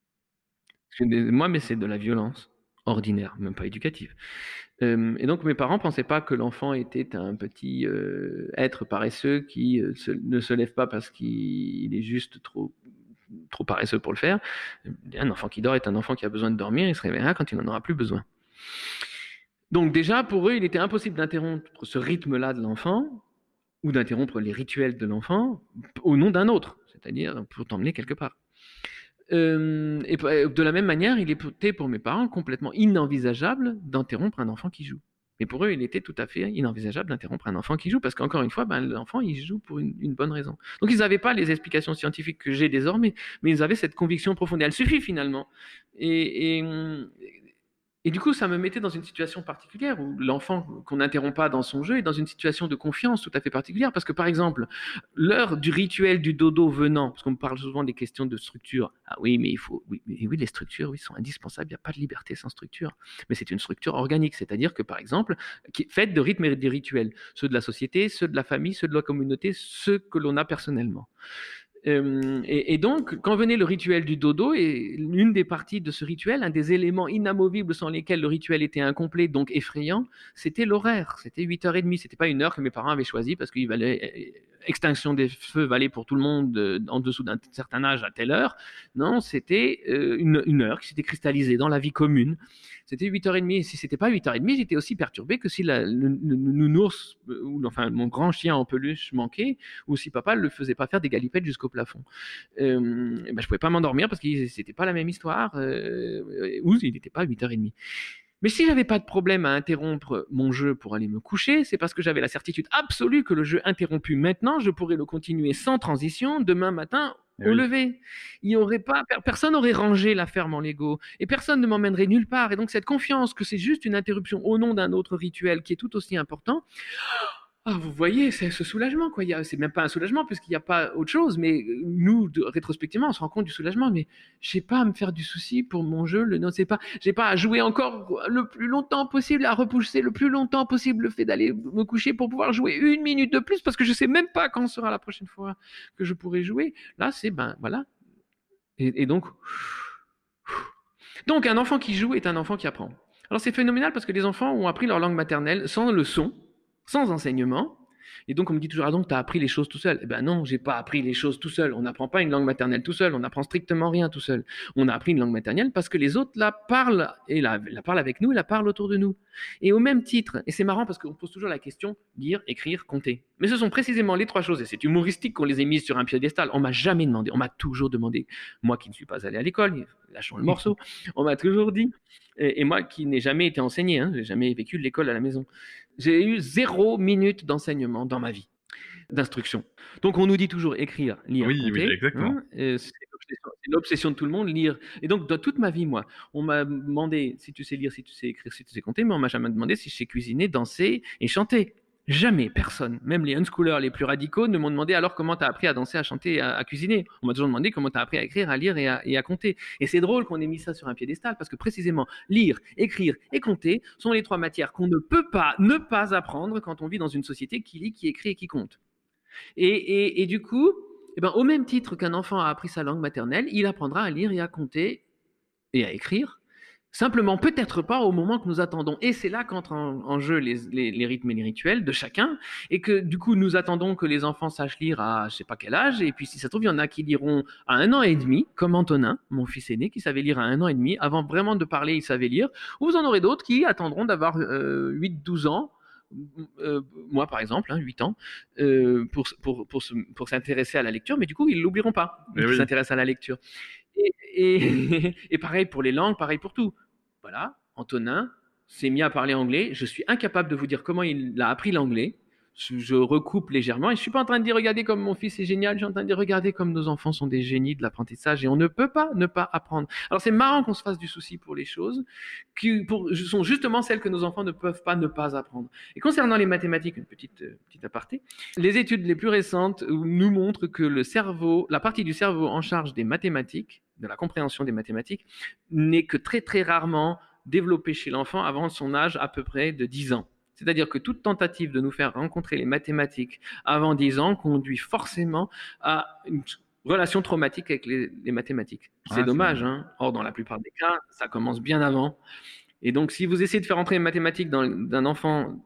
Speaker 3: Moi, mais c'est de la violence ordinaire, même pas éducative. Euh, et donc mes parents ne pensaient pas que l'enfant était un petit euh, être paresseux qui euh, se, ne se lève pas parce qu'il est juste trop, trop paresseux pour le faire. Un enfant qui dort est un enfant qui a besoin de dormir, il se réveillera quand il n'en aura plus besoin. Donc déjà, pour eux, il était impossible d'interrompre ce rythme-là de l'enfant ou d'interrompre les rituels de l'enfant au nom d'un autre, c'est-à-dire pour t'emmener quelque part. Euh, et de la même manière, il était pour mes parents complètement inenvisageable d'interrompre un enfant qui joue. Mais pour eux, il était tout à fait inenvisageable d'interrompre un enfant qui joue, parce qu'encore une fois, ben, l'enfant, il joue pour une, une bonne raison. Donc ils n'avaient pas les explications scientifiques que j'ai désormais, mais ils avaient cette conviction profonde. Et elle suffit finalement. Et, et, et du coup, ça me mettait dans une situation particulière où l'enfant qu'on n'interrompt pas dans son jeu est dans une situation de confiance tout à fait particulière. Parce que par exemple, l'heure du rituel du dodo venant, parce qu'on me parle souvent des questions de structure. Ah oui, mais il faut, oui, mais oui, les structures, oui, sont indispensables. Il n'y a pas de liberté sans structure. Mais c'est une structure organique, c'est-à-dire que par exemple, qui est faite de rythmes et de rituels, ceux de la société, ceux de la famille, ceux de la communauté, ceux que l'on a personnellement. Euh, et, et donc, quand venait le rituel du dodo, et l'une des parties de ce rituel, un des éléments inamovibles sans lesquels le rituel était incomplet, donc effrayant, c'était l'horaire. C'était huit heures trente. C'était pas une heure que mes parents avaient choisie parce qu'il fallait extinction des feux valait pour tout le monde euh, en dessous d'un certain âge à telle heure. Non, c'était euh, une, une heure qui s'était cristallisée dans la vie commune. C'était huit heures trente, et si c'était pas huit heures trente, j'étais aussi perturbé que si la, le, le, le nounours, ou enfin mon grand chien en peluche manquait, ou si papa ne le faisait pas faire des galipettes jusqu'au plafond. Euh, ben, je pouvais pas m'endormir parce que c'était pas la même histoire, euh, ou il n'était pas huit heures trente. Mais si j'avais pas de problème à interrompre mon jeu pour aller me coucher, c'est parce que j'avais la certitude absolue que le jeu interrompu maintenant, je pourrais le continuer sans transition demain matin
Speaker 1: Eh
Speaker 3: au
Speaker 1: oui.
Speaker 3: lever. Il y aurait pas, personne n'aurait rangé la ferme en Lego et personne ne m'emmènerait nulle part. Et donc cette confiance que c'est juste une interruption au nom d'un autre rituel qui est tout aussi important. Ah, vous voyez, c'est ce soulagement, quoi. Il y a, c'est même pas un soulagement puisqu'il n'y a pas autre chose. Mais nous, de, rétrospectivement, on se rend compte du soulagement. Mais j'ai pas à me faire du souci pour mon jeu. Le non, c'est pas. J'ai pas à jouer encore le plus longtemps possible, à repousser le plus longtemps possible le fait d'aller me coucher pour pouvoir jouer une minute de plus parce que je sais même pas quand sera la prochaine fois que je pourrai jouer. Là, c'est ben voilà. Et, et donc, donc un enfant qui joue est un enfant qui apprend. Alors c'est phénoménal parce que les enfants ont appris leur langue maternelle sans leçon, sans enseignement. Et donc, on me dit toujours, ah donc, tu as appris les choses tout seul. Eh ben non, j'ai pas appris les choses tout seul. On n'apprend pas une langue maternelle tout seul. On n'apprend strictement rien tout seul. On a appris une langue maternelle parce que les autres la parlent, et la, la parlent avec nous, et la parlent autour de nous. Et au même titre, et c'est marrant parce qu'on pose toujours la question, lire, écrire, compter. Mais ce sont précisément les trois choses, et c'est humoristique qu'on les ait mises sur un piédestal. On m'a jamais demandé, on m'a toujours demandé, moi qui ne suis pas allé à l'école, lâchons le morceau, on m'a toujours dit, et, et moi qui n'ai jamais été enseigné, hein, j'ai jamais vécu de l'école à la maison, j'ai eu zéro minute d'enseignement dans ma vie, d'instruction. Donc on nous dit toujours écrire, lire,
Speaker 1: Oui,
Speaker 3: compter.
Speaker 1: oui, exactement.
Speaker 3: Hein, et c'est, l'obsession, c'est l'obsession de tout le monde, lire. Et donc dans toute ma vie, moi, on m'a demandé si tu sais lire, si tu sais écrire, si tu sais compter, mais on m'a jamais demandé si je sais cuisiner, danser et chanter. Jamais, personne. Même les unschoolers les plus radicaux ne m'ont demandé alors comment tu as appris à danser, à chanter, à, à cuisiner. On m'a toujours demandé comment tu as appris à écrire, à lire et à, et à compter. Et c'est drôle qu'on ait mis ça sur un piédestal parce que précisément, lire, écrire et compter sont les trois matières qu'on ne peut pas ne pas apprendre quand on vit dans une société qui lit, qui écrit et qui compte. Et, et, et du coup, eh ben, au même titre qu'un enfant a appris sa langue maternelle, il apprendra à lire et à compter et à écrire. Simplement, peut-être pas au moment que nous attendons. Et c'est là qu'entrent en, en jeu les, les, les rythmes et les rituels de chacun. Et que du coup, nous attendons que les enfants sachent lire à je sais pas quel âge. Et puis, si ça se trouve, il y en a qui liront à un an et demi, comme Antonin, mon fils aîné, qui savait lire à un an et demi. Avant vraiment de parler, il savait lire. Ou vous en aurez d'autres qui attendront d'avoir euh, huit douze ans. Euh, moi, par exemple, hein, huit ans, euh, pour, pour, pour, se, pour s'intéresser à la lecture. Mais du coup, ils ne l'oublieront pas, ils
Speaker 1: oui.
Speaker 3: s'intéressent à la lecture. Et, et, et pareil pour les langues, pareil pour tout. Voilà, Antonin s'est mis à parler anglais. Je suis incapable de vous dire comment il a appris l'anglais. Je, je recoupe légèrement et je ne suis pas en train de dire regardez comme mon fils est génial. Je suis en train de dire regardez comme nos enfants sont des génies de l'apprentissage et on ne peut pas ne pas apprendre. Alors c'est marrant qu'on se fasse du souci pour les choses qui pour, sont justement celles que nos enfants ne peuvent pas ne pas apprendre. Et concernant les mathématiques, une petite, euh, petite aparté, les études les plus récentes nous montrent que le cerveau, la partie du cerveau en charge des mathématiques, de la compréhension des mathématiques, n'est que très très rarement développée chez l'enfant avant son âge à peu près de dix ans. C'est-à-dire que toute tentative de nous faire rencontrer les mathématiques avant dix ans conduit forcément à une relation traumatique avec les, les mathématiques. C'est ah, dommage, c'est... Hein. Or, dans la plupart des cas, ça commence bien avant. Et donc, si vous essayez de faire entrer les mathématiques dans d'un enfant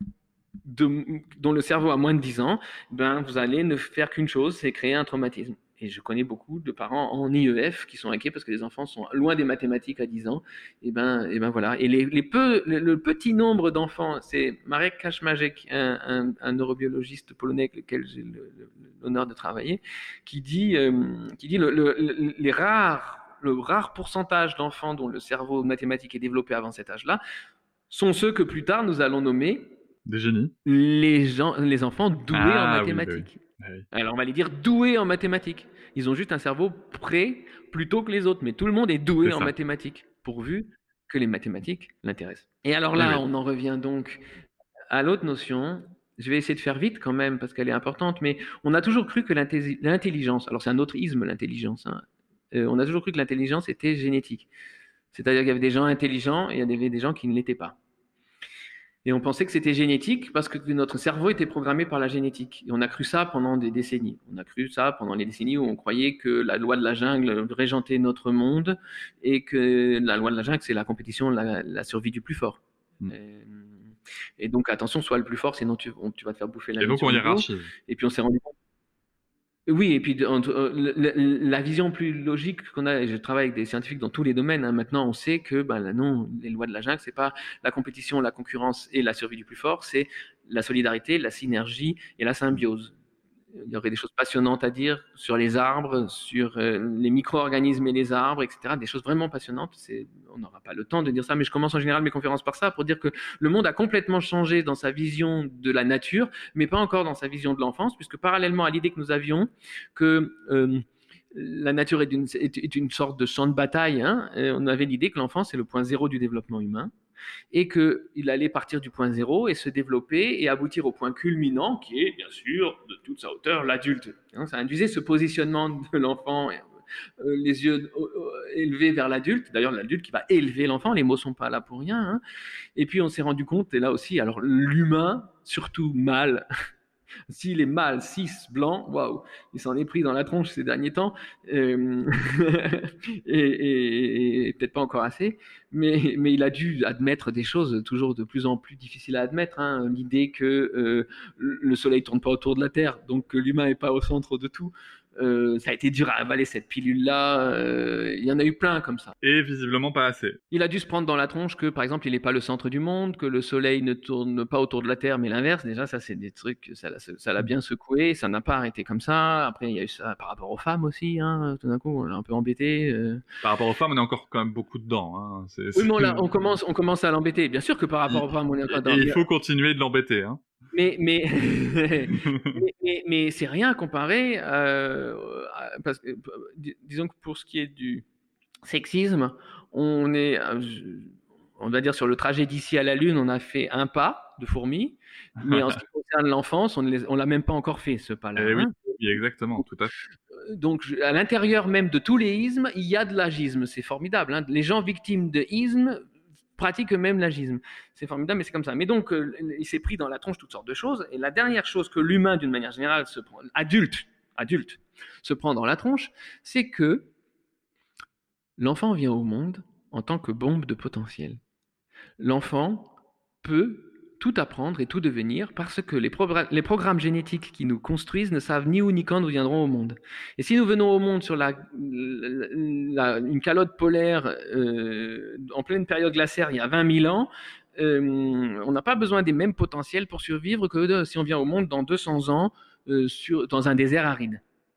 Speaker 3: de, dont le cerveau a moins de dix ans, ben, vous allez ne faire qu'une chose, c'est créer un traumatisme. Et je connais beaucoup de parents en I E F qui sont inquiets parce que les enfants sont loin des mathématiques à dix ans. Et ben, et ben voilà. Et les, les peu, le, le petit nombre d'enfants, c'est Marek Kaczmarek, un, un, un neurobiologiste polonais avec lequel j'ai le, le, l'honneur de travailler, qui dit, euh, qui dit le, le, le, les rares, le rare pourcentage d'enfants dont le cerveau mathématique est développé avant cet âge-là sont ceux que plus tard nous allons nommer
Speaker 1: des génies.
Speaker 3: Les, gens, les enfants doués ah, en mathématiques.
Speaker 1: Oui, oui.
Speaker 3: Alors on va les dire doués en mathématiques. Ils ont juste un cerveau prêt plutôt que les autres, mais tout le monde est doué C'est en ça. mathématiques, pourvu que les mathématiques l'intéressent. Et alors là, oui, oui. on en revient donc à l'autre notion. Je vais essayer de faire vite quand même, parce qu'elle est importante, mais on a toujours cru que l'intelligence, alors c'est un autre isme l'intelligence, hein, euh, on a toujours cru que l'intelligence était génétique. C'est-à-dire qu'il y avait des gens intelligents et il y avait des gens qui ne l'étaient pas. Et on pensait que c'était génétique parce que notre cerveau était programmé par la génétique. Et on a cru ça pendant des décennies. On a cru ça pendant les décennies où on croyait que la loi de la jungle régentait notre monde et que la loi de la jungle, c'est la compétition, la, la survie du plus fort. Mmh. Et, et donc attention, sois le plus fort, sinon tu, on- tu vas te faire bouffer la
Speaker 1: Et
Speaker 3: vie
Speaker 1: donc
Speaker 3: sur
Speaker 1: on
Speaker 3: le dos.
Speaker 1: hiérarchise.
Speaker 3: Et puis on s'est rendu compte. Oui, et puis de- entre- euh, la, la- la vision plus logique qu'on a, et je travaille avec des scientifiques dans tous les domaines, hein, maintenant on sait que ben, là, non, les lois de la jungle, c'est pas la compétition, la concurrence et la survie du plus fort, c'est la solidarité, la synergie et la symbiose. Il y aurait des choses passionnantes à dire sur les arbres, sur euh, les micro-organismes et les arbres, et cetera. Des choses vraiment passionnantes. C'est, on n'aura pas le temps de dire ça, mais je commence en général mes conférences par ça, pour dire que le monde a complètement changé dans sa vision de la nature, mais pas encore dans sa vision de l'enfance, puisque parallèlement à l'idée que nous avions que euh, la nature est une, est, est une sorte de champ de bataille, hein, euh, on avait l'idée que l'enfance c'est le point zéro du développement humain, et qu'il allait partir du point zéro et se développer et aboutir au point culminant qui est bien sûr de toute sa hauteur l'adulte. Hein, ça induisait ce positionnement de l'enfant, euh, les yeux euh, élevés vers l'adulte, d'ailleurs l'adulte qui va élever l'enfant, les mots sont pas là pour rien. Hein. Et puis on s'est rendu compte, et là aussi, alors l'humain, surtout mâle, s'il est mâle, cis, blanc, waouh, il s'en est pris dans la tronche ces derniers temps, euh, et, et- et peut-être pas encore assez, mais, mais il a dû admettre des choses toujours de plus en plus difficiles à admettre. Hein. L'idée que euh, le soleil tourne pas autour de la Terre, donc que l'humain est pas au centre de tout. Euh, ça a été dur à avaler cette pilule-là. Euh, il y en a eu plein comme ça.
Speaker 1: Et visiblement pas assez.
Speaker 3: Il a dû se prendre dans la tronche que, par exemple, il n'est pas le centre du monde, que le soleil ne tourne pas autour de la Terre, mais l'inverse. Déjà, ça, c'est des trucs, ça l'a, ça l'a bien secoué, ça n'a pas arrêté comme ça. Après, il y a eu ça par rapport aux femmes aussi, hein. Tout d'un coup, on l'a un peu embêté. Euh...
Speaker 1: Par rapport aux femmes, on est encore quand même beaucoup dedans. Hein. C'est,
Speaker 3: Oui,
Speaker 1: c'est...
Speaker 3: mais on, l'a- on, commence, on commence à l'embêter. Bien sûr que par rapport
Speaker 1: il...
Speaker 3: aux femmes, on est encore dans...
Speaker 1: Et il faut continuer de l'embêter. Hein.
Speaker 3: Mais, mais, mais, mais, mais c'est rien comparé, euh, à- parce que, dis- disons que pour ce qui est du sexisme, on est, euh, je- on va dire sur le trajet d'ici à la Lune, on a fait un pas de fourmi, mais en ce qui concerne l'enfance, on ne les- on l'a même pas encore fait ce pas-là.
Speaker 1: Eh oui,
Speaker 3: Hein.
Speaker 1: oui, exactement, tout à fait.
Speaker 3: Donc, je- à l'intérieur même de tous les ismes, il y a de l'agisme. C'est formidable. Hein. Les gens victimes de ismes pratiquent eux-mêmes l'agisme. C'est formidable, mais c'est comme ça. Mais donc, euh, il s'est pris dans la tronche toutes sortes de choses. Et la dernière chose que l'humain, d'une manière générale, se prend, adulte, adulte, se prend dans la tronche, c'est que l'enfant vient au monde en tant que bombe de potentiel. L'enfant peut tout apprendre et tout devenir parce que les, progr- les programmes génétiques qui nous construisent ne savent ni où ni quand nous viendrons au monde. Et si nous venons au monde sur la, la- la- une calotte polaire euh, en pleine période glaciaire il y a vingt mille ans, euh, on n'a pas besoin des mêmes potentiels pour survivre que de- si on vient au monde dans deux cents ans euh, sur, dans un désert aride.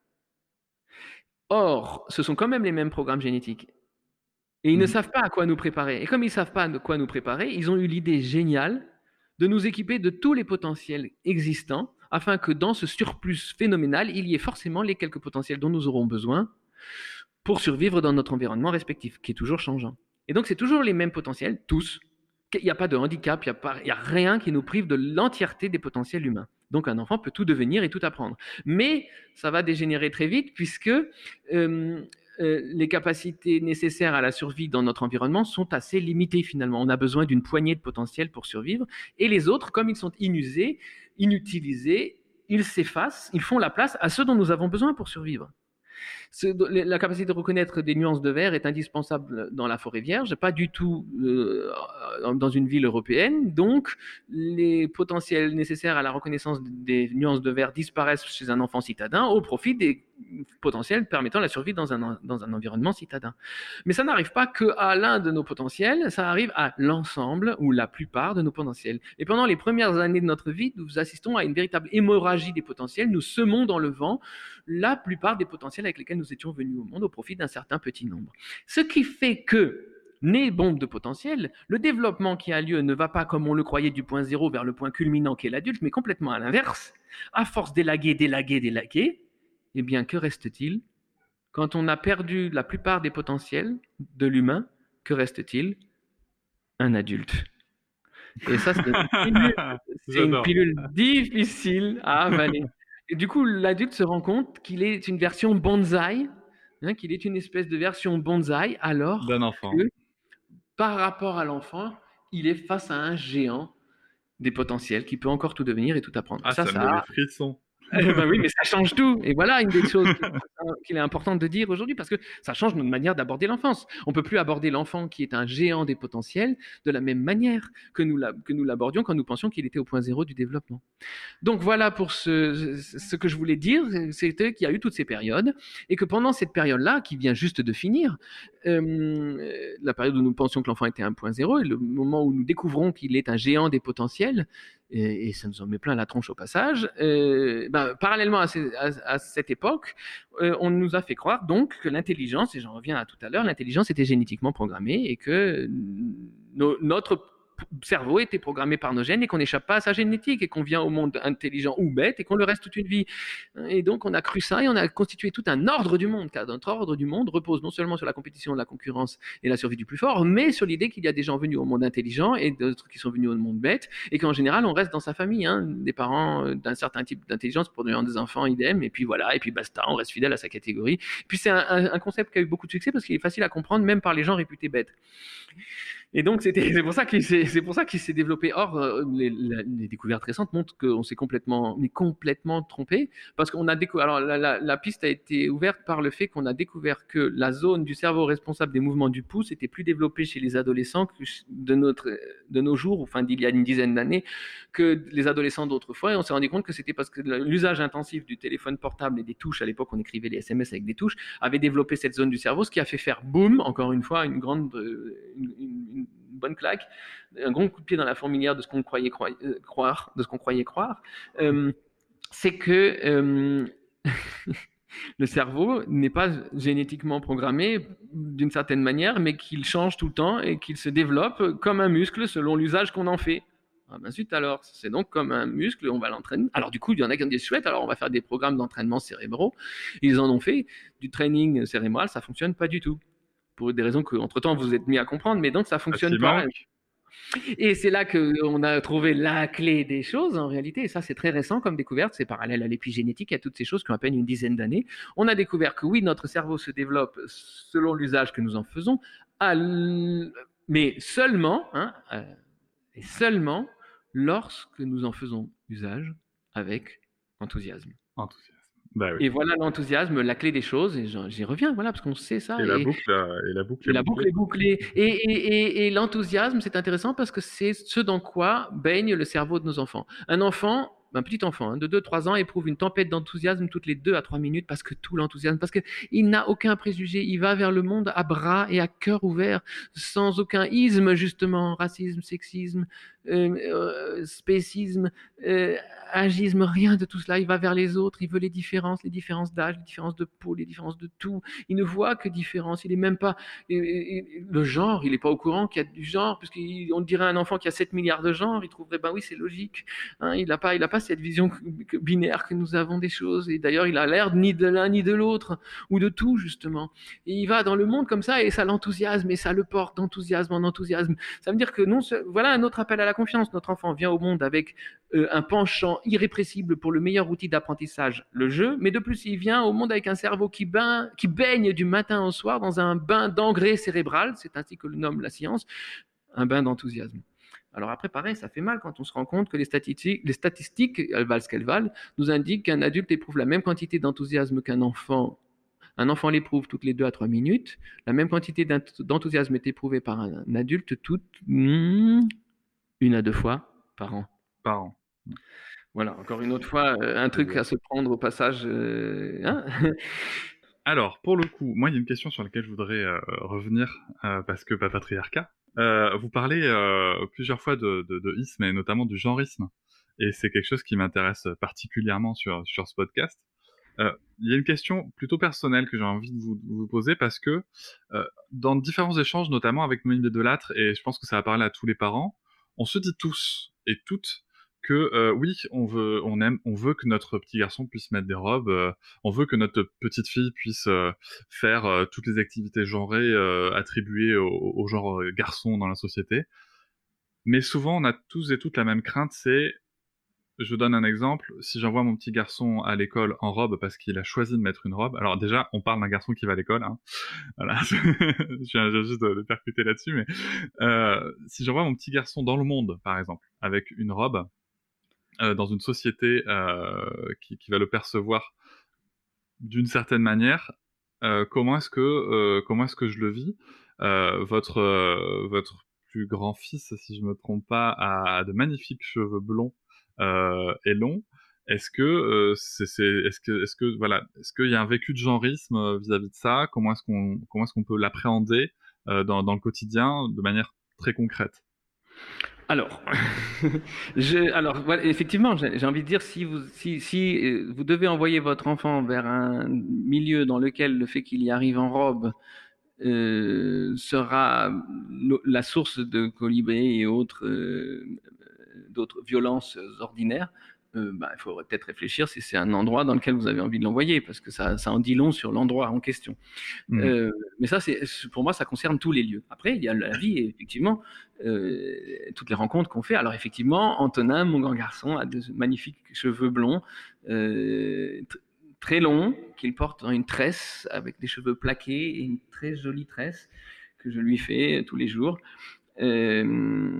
Speaker 3: Or, ce sont quand même les mêmes programmes génétiques. Et ils ne savent pas à quoi nous préparer. Et comme ils ne savent pas à quoi nous préparer, ils ont eu l'idée géniale de nous équiper de tous les potentiels existants, afin que dans ce surplus phénoménal, il y ait forcément les quelques potentiels dont nous aurons besoin pour survivre dans notre environnement respectif, qui est toujours changeant. Et donc, c'est toujours les mêmes potentiels, tous. Il n'y a pas de handicap, il n'y a, pas- il y a rien qui nous prive de l'entièreté des potentiels humains. Donc, un enfant peut tout devenir et tout apprendre. Mais ça va dégénérer très vite, puisque euh, euh, les capacités nécessaires à la survie dans notre environnement sont assez limitées finalement. On a besoin d'une poignée de potentiels pour survivre. Et les autres, comme ils sont inusés, inutilisés, ils s'effacent, ils font la place à ceux dont nous avons besoin pour survivre. Ce- La capacité de reconnaître des nuances de vert est indispensable dans la forêt vierge, pas du tout euh, dans une ville européenne. Donc, les potentiels nécessaires à la reconnaissance des nuances de vert disparaissent chez un enfant citadin au profit des potentiels permettant la survie dans un, dans un environnement citadin. Mais ça n'arrive pas qu'à l'un de nos potentiels, ça arrive à l'ensemble ou la plupart de nos potentiels. Et pendant les premières années de notre vie, nous assistons à une véritable hémorragie des potentiels. Nous semons dans le vent la plupart des potentiels avec lesquels nous étions venus au monde au profit d'un certain petit nombre. Ce qui fait que, né bombe de potentiel, le développement qui a lieu ne va pas comme on le croyait du point zéro vers le point culminant qui est l'adulte, mais complètement à l'inverse. À force d'élaguer, d'élaguer, d'élaguer, eh bien, que reste-t-il? Quand on a perdu la plupart des potentiels de l'humain, que reste-t-il? Un adulte. Et ça, c'est une pilule, c'est une pilule difficile à avaler. Et du coup, l'adulte se rend compte qu'il est une version bonsaï, hein, qu'il est une espèce de version bonsaï, alors
Speaker 1: d'un enfant.
Speaker 3: que, par rapport à l'enfant, il est face à un géant des potentiels qui peut encore tout devenir et tout apprendre.
Speaker 1: Ah, ça, ça me donne des frissons.
Speaker 3: Eh ben oui, mais ça change tout. Et voilà une des choses qu'il est important de dire aujourd'hui, parce que ça change notre manière d'aborder l'enfance. On peut plus aborder l'enfant qui est un géant des potentiels de la même manière que nous, la, que nous l'abordions quand nous pensions qu'il était au point zéro du développement. Donc voilà pour ce, ce que je voulais dire, c'était qu'il y a eu toutes ces périodes et que pendant cette période-là, qui vient juste de finir, euh, la période où nous pensions que l'enfant était un point zéro et le moment où nous découvrons qu'il est un géant des potentiels, et, et ça nous en met plein la tronche au passage, euh, ben, parallèlement à, ces, à, à cette époque, euh, on nous a fait croire donc que l'intelligence, et j'en reviens à tout à l'heure, l'intelligence était génétiquement programmée et que no, notre cerveau était programmé par nos gènes et qu'on n'échappe pas à sa génétique et qu'on vient au monde intelligent ou bête et qu'on le reste toute une vie. Et donc on a cru ça et on a constitué tout un ordre du monde, car notre ordre du monde repose non seulement sur la compétition, la concurrence et la survie du plus fort, mais sur l'idée qu'il y a des gens venus au monde intelligent et d'autres qui sont venus au monde bête, et qu'en général on reste dans sa famille, hein, des parents d'un certain type d'intelligence produisant des enfants idem, et puis voilà, et puis basta, on reste fidèle à sa catégorie. Puis c'est un, un, un concept qui a eu beaucoup de succès parce qu'il est facile à comprendre même par les gens réputés bêtes. Et donc, c'était, c'est pour ça qu'il s'est, c'est pour ça qu'il s'est développé. Or, euh, les, les découvertes récentes montrent qu'on s'est complètement, mais complètement trompé, parce qu'on a découvert. Alors, la, la, la piste a été ouverte par le fait qu'on a découvert que la zone du cerveau responsable des mouvements du pouce était plus développée chez les adolescents que de notre, de nos jours, enfin d'il y a une dizaine d'années, que les adolescents d'autrefois. Et on s'est rendu compte que c'était parce que l'usage intensif du téléphone portable et des touches, à l'époque, on écrivait les S M S avec des touches, avait développé cette zone du cerveau, ce qui a fait faire boum, encore une fois, une grande, une, une, une bonne claque, un grand coup de pied dans la fourmilière de ce qu'on croyait croire, de ce qu'on croyait croire, euh, c'est que euh, le cerveau n'est pas génétiquement programmé d'une certaine manière, mais qu'il change tout le temps et qu'il se développe comme un muscle selon l'usage qu'on en fait. Ah ben zut alors, c'est donc comme un muscle, on va l'entraîner. Alors du coup, il y en a qui ont des chouettes, alors on va faire des programmes d'entraînement cérébraux. Ils en ont fait, du training cérébral, ça fonctionne pas du tout. Pour des raisons qu'entre-temps vous êtes mis à comprendre, mais donc ça fonctionne pas. Et c'est là qu'on a trouvé la clé des choses, en réalité, et ça c'est très récent comme découverte, c'est parallèle à l'épigénétique, à toutes ces choses qui ont à peine une dizaine d'années. On a découvert que oui, notre cerveau se développe selon l'usage que nous en faisons, mais seulement, hein, et seulement lorsque nous en faisons usage avec enthousiasme.
Speaker 1: Enthousiasme. Bah oui.
Speaker 3: Et voilà l'enthousiasme, la clé des choses, et j'y reviens, voilà, parce qu'on sait ça.
Speaker 1: Et,
Speaker 3: et,
Speaker 1: la boucle, et la boucle,
Speaker 3: et la boucle est bouclée. Et, et, et, et l'enthousiasme, c'est intéressant parce que c'est ce dans quoi baigne le cerveau de nos enfants. Un enfant, un petit enfant hein, de deux à trois ans éprouve une tempête d'enthousiasme toutes les deux à trois minutes parce que tout l'enthousiasme, parce qu'il n'a aucun préjugé, il va vers le monde à bras et à cœur ouvert, sans aucun isme justement, racisme, sexisme, euh, euh, spécisme, euh, agisme, rien de tout cela. Il va vers les autres, il veut les différences, les différences d'âge, les différences de peau, les différences de tout. Il ne voit que différence, il n'est même pas... Et, et, le genre, il n'est pas au courant qu'il y a du genre, puisqu'on dirait à un enfant qu'il y a sept milliards de genres, il trouverait, ben oui, c'est logique. Hein, il n'a pas, il n'a pas cette vision binaire que nous avons des choses, et d'ailleurs, il a l'air ni de l'un ni de l'autre, ou de tout, justement. Et il va dans le monde comme ça, et ça l'enthousiasme, et ça le porte d'enthousiasme en enthousiasme. Ça veut dire que non, voilà un autre appel à la confiance. Notre enfant vient au monde avec euh, un penchant irrépressible pour le meilleur outil d'apprentissage, le jeu, mais de plus, il vient au monde avec un cerveau qui, bain, qui baigne du matin au soir dans un bain d'engrais cérébral, c'est ainsi que le nomme la science, un bain d'enthousiasme. Alors après, pareil, ça fait mal quand on se rend compte que les statistiques, les statistiques elles valent ce qu'elles valent, nous indiquent qu'un adulte éprouve la même quantité d'enthousiasme qu'un enfant. Un enfant l'éprouve toutes les deux à trois minutes. La même quantité d'enthousiasme est éprouvée par un adulte toutes hmm, une à deux fois par an.
Speaker 1: Par an.
Speaker 3: Voilà, encore une autre fois, euh, un truc à se prendre au passage. Euh, hein
Speaker 1: Alors, pour le coup, moi, il y a une question sur laquelle je voudrais euh, revenir, euh, parce que pas patriarcat. Euh, vous parlez euh, plusieurs fois de, de, de isme, et notamment du genrisme. Et c'est quelque chose qui m'intéresse particulièrement sur, sur ce podcast. Euh, il y a une question plutôt personnelle que j'ai envie de vous, de vous poser, parce que euh, dans différents échanges, notamment avec Noémie Bédelâtre, et je pense que ça va parler à tous les parents, on se dit tous et toutes que euh, oui, on veut, on aime, on veut que notre petit garçon puisse mettre des robes, euh, on veut que notre petite fille puisse euh, faire euh, toutes les activités genrées euh, attribuées au, au genre euh, garçon dans la société. Mais souvent, on a tous et toutes la même crainte, c'est, je donne un exemple, si j'envoie mon petit garçon à l'école en robe parce qu'il a choisi de mettre une robe, alors déjà, on parle d'un garçon qui va à l'école, hein. Voilà, je viens juste de, de percuter là-dessus, mais euh, si j'envoie mon petit garçon dans le monde, par exemple, avec une robe, euh, dans une société euh, qui, qui va le percevoir d'une certaine manière, euh, comment est-ce que euh, comment est-ce que je le vis? Euh, votre euh, votre plus grand fils, si je me trompe pas, a, a de magnifiques cheveux blonds euh, et longs. Est-ce que euh, c'est, c'est est-ce que est-ce que voilà est-ce qu'il y a un vécu de genrisme euh, vis-à-vis de ça? Comment est-ce qu'on comment est-ce qu'on peut l'appréhender euh, dans dans le quotidien de manière très concrète?
Speaker 3: Alors, je, alors voilà, effectivement, j'ai, j'ai envie de dire, si vous, si, si euh, vous devez envoyer votre enfant vers un milieu dans lequel le fait qu'il y arrive en robe euh, sera lo- la source de colibris et autres, euh, d'autres violences ordinaires, euh, bah, il faudrait peut-être réfléchir si c'est un endroit dans lequel vous avez envie de l'envoyer, parce que ça, ça en dit long sur l'endroit en question.
Speaker 1: Mmh.
Speaker 3: Euh, mais ça, c'est, pour moi, ça concerne tous les lieux. Après, il y a la vie, et effectivement, euh, toutes les rencontres qu'on fait. Alors, effectivement, Antonin, mon grand garçon, a de magnifiques cheveux blonds, euh, t- très longs, qu'il porte dans une tresse avec des cheveux plaqués et une très jolie tresse que je lui fais tous les jours. Euh,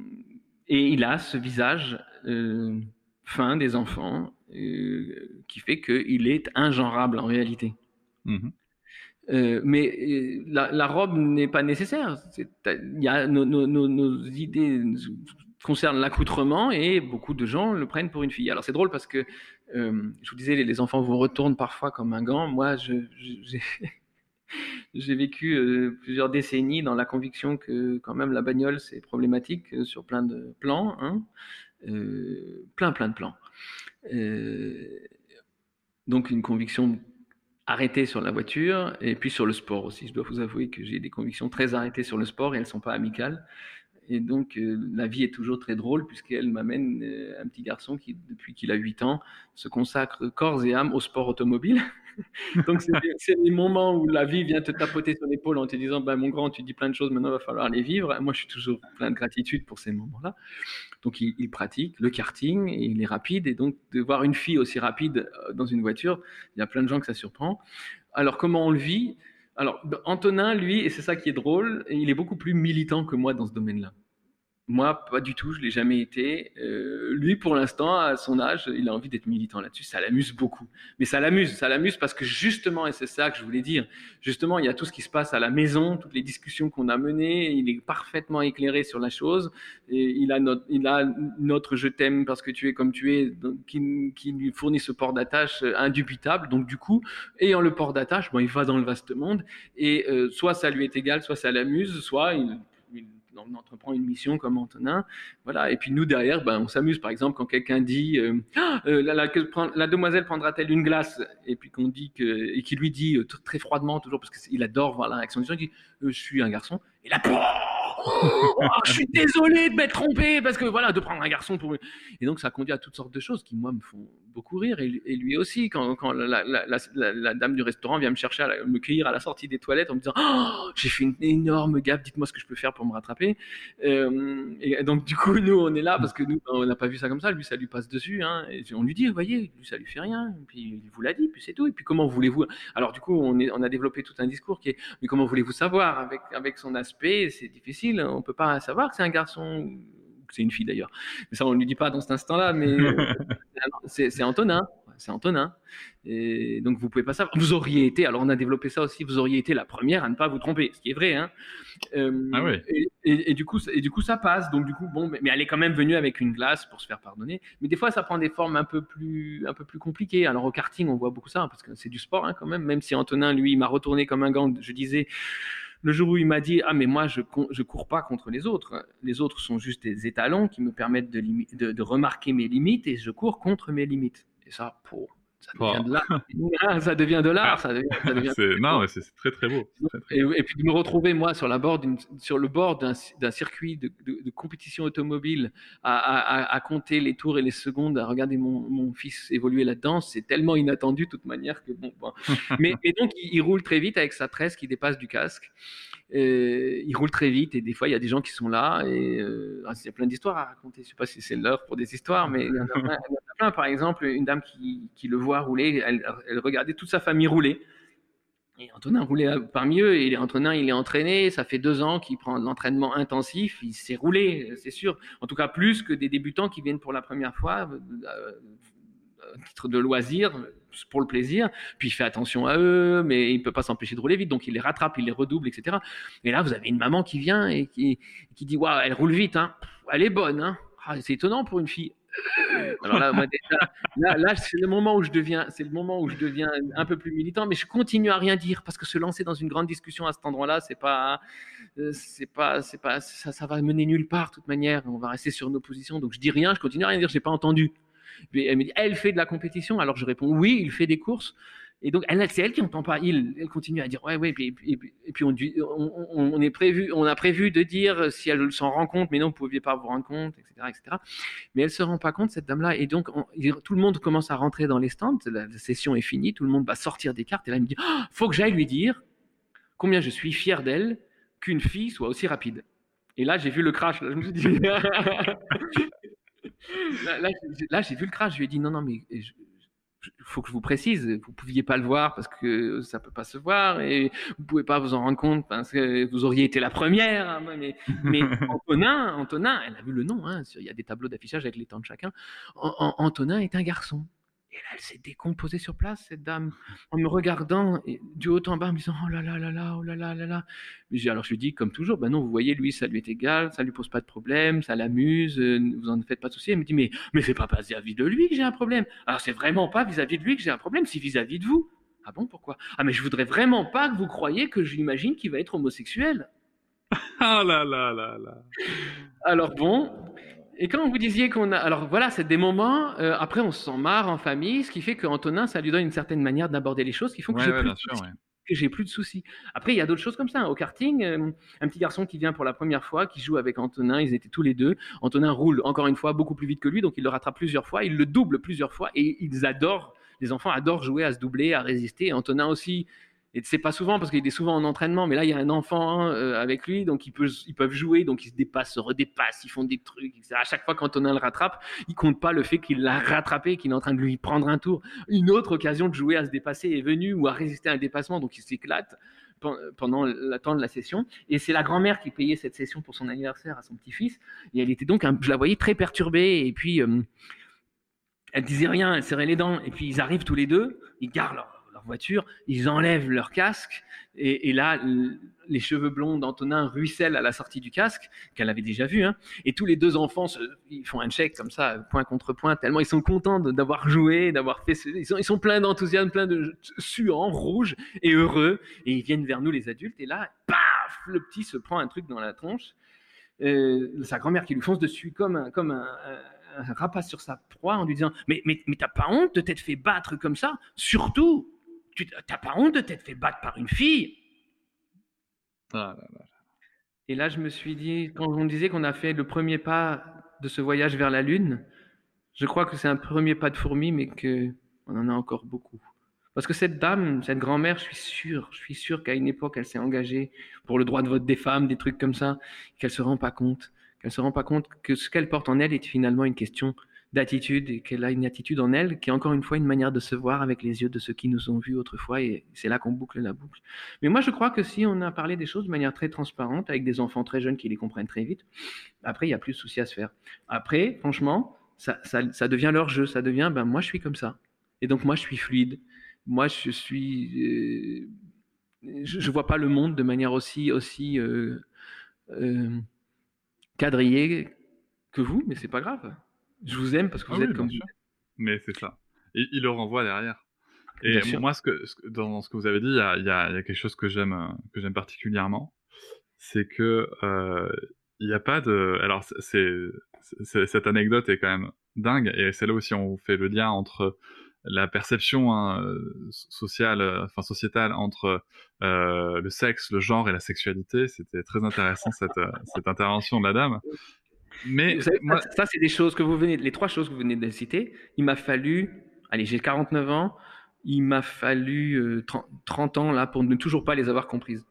Speaker 3: et il a ce visage euh, fin des enfants euh, qui fait qu'il est ingenrable en réalité.
Speaker 1: Mmh.
Speaker 3: Euh, mais euh, la, la robe n'est pas nécessaire. C'est, il y a nos, nos, nos, nos idées concernent l'accoutrement et beaucoup de gens le prennent pour une fille. Alors c'est drôle parce que euh, je vous disais, les, les enfants vous retournent parfois comme un gant. Moi, je, je, j'ai, j'ai vécu euh, plusieurs décennies dans la conviction que quand même la bagnole c'est problématique euh, sur plein de plans, hein, euh, plein plein de plans. Euh, donc une conviction arrêtée sur la voiture et puis sur le sport aussi. Je dois vous avouer que j'ai des convictions très arrêtées sur le sport et elles ne sont pas amicales. Et donc, euh, la vie est toujours très drôle puisqu'elle m'amène euh, un petit garçon qui, depuis qu'il a huit ans, se consacre corps et âme au sport automobile. Donc, c'est, c'est les moments où la vie vient te tapoter sur l'épaule en te disant ben, « Mon grand, tu dis plein de choses, maintenant il va falloir les vivre. » Moi, je suis toujours plein de gratitude pour ces moments-là. Donc, il, il pratique le karting, et il est rapide. Et donc, de voir une fille aussi rapide dans une voiture, il y a plein de gens que ça surprend. Alors, comment on le vit ? Alors, Antonin, lui, et c'est ça qui est drôle, il est beaucoup plus militant que moi dans ce domaine-là. Moi, pas du tout, je l'ai jamais été. Euh, lui, pour l'instant, à son âge, il a envie d'être militant là-dessus. Ça l'amuse beaucoup. Mais ça l'amuse, ça l'amuse parce que justement, et c'est ça que je voulais dire, justement, il y a tout ce qui se passe à la maison, toutes les discussions qu'on a menées. Il est parfaitement éclairé sur la chose. Et il a notre, il a notre je t'aime parce que tu es comme tu es, donc, qui, qui lui fournit ce port d'attache indubitable. Donc du coup, ayant le port d'attache, bon, il va dans le vaste monde. Et euh, soit ça lui est égal, soit ça l'amuse, soit il on entreprend une mission comme Antonin, voilà. Et puis nous derrière, ben on s'amuse. Par exemple, quand quelqu'un dit euh, ah, euh, la, la, la demoiselle prendra-t-elle une glace, et puis qu'on dit que et qui lui dit euh, très froidement toujours parce qu'il adore voir la réaction des gens, il dit euh, je suis un garçon. Et là, oh, je suis désolé de m'être trompé parce que voilà, de prendre un garçon pour. Et donc ça conduit à toutes sortes de choses qui moi me font beaucoup rire et, et lui aussi quand, quand la, la, la, la, la dame du restaurant vient me chercher à la, me cueillir à la sortie des toilettes en me disant oh, j'ai fait une énorme gaffe, dites-moi ce que je peux faire pour me rattraper. Euh, et donc du coup nous on est là parce que nous on n'a pas vu ça comme ça, lui ça lui passe dessus, hein, et on lui dit vous voyez, lui ça lui fait rien, et puis il vous l'a dit, puis c'est tout. Et puis comment voulez-vous, alors du coup on, est, on a développé tout un discours qui est mais comment voulez-vous savoir avec, avec son aspect, c'est difficile, on peut pas savoir que c'est un garçon, c'est une fille d'ailleurs, mais ça on ne lui dit pas dans cet instant-là, mais c'est, c'est Antonin, c'est Antonin, et donc vous pouvez pas savoir. Vous auriez été, alors on a développé ça aussi, vous auriez été la première à ne pas vous tromper, ce qui est vrai, hein. Euh,
Speaker 1: ah oui.
Speaker 3: et, et, et du coup, et du coup ça passe, donc du coup bon, mais, mais elle est quand même venue avec une glace pour se faire pardonner. Mais des fois ça prend des formes un peu plus, un peu plus compliquées. Alors au karting on voit beaucoup ça parce que c'est du sport, hein, quand même. Même si Antonin lui il m'a retourné comme un gant, je disais. Le jour où il m'a dit « Ah, mais moi, je ne cours pas contre les autres. Les autres sont juste des étalons qui me permettent de, limi- de, de remarquer mes limites et je cours contre mes limites. » Et ça, pour, ça devient oh. de l'art. ça devient de l'art. Ça devient, ça devient
Speaker 1: c'est, non, mais c'est, c'est très, très beau. Très, très
Speaker 3: et,
Speaker 1: beau.
Speaker 3: Et puis de me retrouver, moi, sur, la bord d'une, sur le bord d'un, d'un circuit de, de, de compétition automobile, à, à, à compter les tours et les secondes, à regarder mon, mon fils évoluer là-dedans, c'est tellement inattendu de toute manière que bon. bon. mais, et donc, il, il roule très vite avec sa tresse qui dépasse du casque. Euh, il roule très vite et des fois il y a des gens qui sont là et euh, il y a plein d'histoires à raconter. Je ne sais pas si c'est l'heure pour des histoires, mais il y en a plein. Il y en a plein. Par exemple, une dame qui, qui le voit rouler, elle, elle regardait toute sa famille rouler Et Antonin roulait parmi eux, et Antonin, il est entraîné, ça fait deux ans qu'il prend de l'entraînement intensif, il s'est roulé, c'est sûr. En tout cas, plus que des débutants qui viennent pour la première fois, euh, à titre de loisir, pour le plaisir, puis il fait attention à eux, mais il ne peut pas s'empêcher de rouler vite, donc il les rattrape, il les redouble, et cetera. Et là, vous avez une maman qui vient et qui, qui dit « Waouh, elle roule vite, hein. Elle est bonne, hein. Ah, c'est étonnant pour une fille. » Alors là, moi, déjà, là, là, c'est le moment où je deviens, c'est le moment où je deviens un peu plus militant, mais je continue à rien dire parce que se lancer dans une grande discussion à cet endroit-là, c'est pas, c'est pas, c'est pas, ça, ça va mener nulle part de toute manière. On va rester sur nos positions, donc je dis rien, je continue à rien dire, j'ai pas entendu. Puis elle me dit, elle fait de la compétition, alors je réponds oui, il fait des courses. Et donc, elle, c'est elle qui n'entend pas. Il, elle continue à dire, ouais, ouais. Et puis, et puis on, on, on, est prévu, on a prévu de dire si elle s'en rend compte, mais non, vous ne pouviez pas vous rendre compte, et cetera, et cetera. Mais elle ne se rend pas compte, cette dame-là. Et donc, on, tout le monde commence à rentrer dans les stands. La, la session est finie. Tout le monde va sortir des cartes. Et là, elle me dit, oh, faut que j'aille lui dire combien je suis fier d'elle qu'une fille soit aussi rapide. Et là, j'ai vu le crash. Là, je me suis dit, là, là, là, j'ai vu le crash. Je lui ai dit, non, non, mais. Je, il faut que je vous précise, vous ne pouviez pas le voir parce que ça ne peut pas se voir et vous ne pouvez pas vous en rendre compte parce que vous auriez été la première. Hein, mais, mais Antonin, Antonin, elle a vu le nom, hein, il y a des tableaux d'affichage avec les temps de chacun. Antonin est un garçon. Et là, elle s'est décomposée sur place, cette dame, en me regardant du haut en bas, en me disant « Oh là là là là, oh là là là là ». Alors je lui dis, comme toujours, ben non, vous voyez, lui, ça lui est égal, ça ne lui pose pas de problème, ça l'amuse, vous en faites pas de souci. Elle me dit « Mais, mais c'est pas vis-à-vis de lui que j'ai un problème. Alors c'est vraiment pas vis-à-vis de lui que j'ai un problème, c'est vis-à-vis de vous. » Ah bon, pourquoi ? Ah mais je voudrais vraiment pas que vous croyiez que j'imagine qu'il va être homosexuel.
Speaker 1: Ah là là là là.
Speaker 3: Alors bon... Et quand vous disiez qu'on a... Alors voilà, c'est des moments, euh, après on se sent marre en famille, ce qui fait qu'Antonin, ça lui donne une certaine manière d'aborder les choses qui font que,
Speaker 1: ouais,
Speaker 3: j'ai,
Speaker 1: ouais,
Speaker 3: plus
Speaker 1: bien sûr, ouais.
Speaker 3: que j'ai plus de soucis. Après, il y a d'autres choses comme ça. Au karting, euh, un petit garçon qui vient pour la première fois, qui joue avec Antonin, ils étaient tous les deux. Antonin roule, encore une fois, beaucoup plus vite que lui, donc il le rattrape plusieurs fois, il le double plusieurs fois, et ils adorent, les enfants adorent jouer à se doubler, à résister. Et Antonin aussi... Et c'est pas souvent parce qu'il est souvent en entraînement, mais là il y a un enfant euh, avec lui, donc ils peuvent, ils peuvent jouer, donc ils se dépassent, se redépassent, ils font des trucs. Et cetera. À chaque fois qu'Antonin le rattrape, il compte pas le fait qu'il l'a rattrapé, qu'il est en train de lui prendre un tour. Une autre occasion de jouer à se dépasser est venue ou à résister à un dépassement, donc il s'éclate pendant le temps de la session. Et c'est la grand-mère qui payait cette session pour son anniversaire à son petit-fils. Et elle était donc, un, je la voyais très perturbée. Et puis euh, elle disait rien, elle serrait les dents. Et puis ils arrivent tous les deux, ils garent leur voiture, ils enlèvent leur casque et, et là les cheveux blonds d'Antonin ruissellent à la sortie du casque qu'elle avait déjà vu, hein, et tous les deux enfants se, ils font un check comme ça, point contre point, tellement ils sont contents de, d'avoir joué, d'avoir fait ce, ils, sont, ils sont pleins d'enthousiasme, pleins de suants rouges et heureux, et ils viennent vers nous les adultes, et là paf, le petit se prend un truc dans la tronche, euh, sa grand-mère qui lui fonce dessus comme un, comme un, un, un rapace sur sa proie en lui disant mais, mais, mais t'as pas honte de t'être fait battre comme ça, surtout tu n'as pas honte de t'être fait battre par une fille.
Speaker 1: Ah là là.
Speaker 3: Et là, je me suis dit, quand on disait qu'on a fait le premier pas de ce voyage vers la Lune, je crois que c'est un premier pas de fourmi, mais qu'on en a encore beaucoup. Parce que cette dame, cette grand-mère, je suis sûr, je suis sûr qu'à une époque, elle s'est engagée pour le droit de vote des femmes, des trucs comme ça, qu'elle ne se rend pas compte, qu'elle se rend pas compte que ce qu'elle porte en elle est finalement une question d'attitude, et qu'elle a une attitude en elle qui est encore une fois une manière de se voir avec les yeux de ceux qui nous ont vus autrefois, et c'est là qu'on boucle la boucle. Mais moi je crois que si on a parlé des choses de manière très transparente avec des enfants très jeunes qui les comprennent très vite, après il n'y a plus de souci à se faire. Après franchement ça, ça, ça devient leur jeu, ça devient ben moi je suis comme ça, et donc moi je suis fluide, moi je suis euh, je, je vois pas le monde de manière aussi aussi euh, euh, quadrillée que vous, mais c'est pas grave. Je vous aime parce que vous
Speaker 1: ah
Speaker 3: êtes
Speaker 1: oui,
Speaker 3: comme
Speaker 1: vous.
Speaker 3: sûr.
Speaker 1: Mais c'est ça. Et il le renvoie derrière. Et
Speaker 3: Bien sûr.
Speaker 1: moi, ce que, ce que, dans ce que vous avez dit, il y a, il y a, il y a quelque chose que j'aime, que j'aime particulièrement. C'est que euh, il n'y a pas de... Alors, c'est, c'est, cette anecdote est quand même dingue. Et c'est là aussi on fait le lien entre la perception hein, sociale, enfin sociétale, entre euh, le sexe, le genre et la sexualité. C'était très intéressant cette, cette intervention de la dame. Mais
Speaker 3: vous savez,
Speaker 1: moi...
Speaker 3: ça, ça, c'est des choses que vous venez, les trois choses que vous venez de citer. Il m'a fallu, allez, j'ai quarante-neuf ans, il m'a fallu euh, trente ans là pour ne toujours pas les avoir comprises.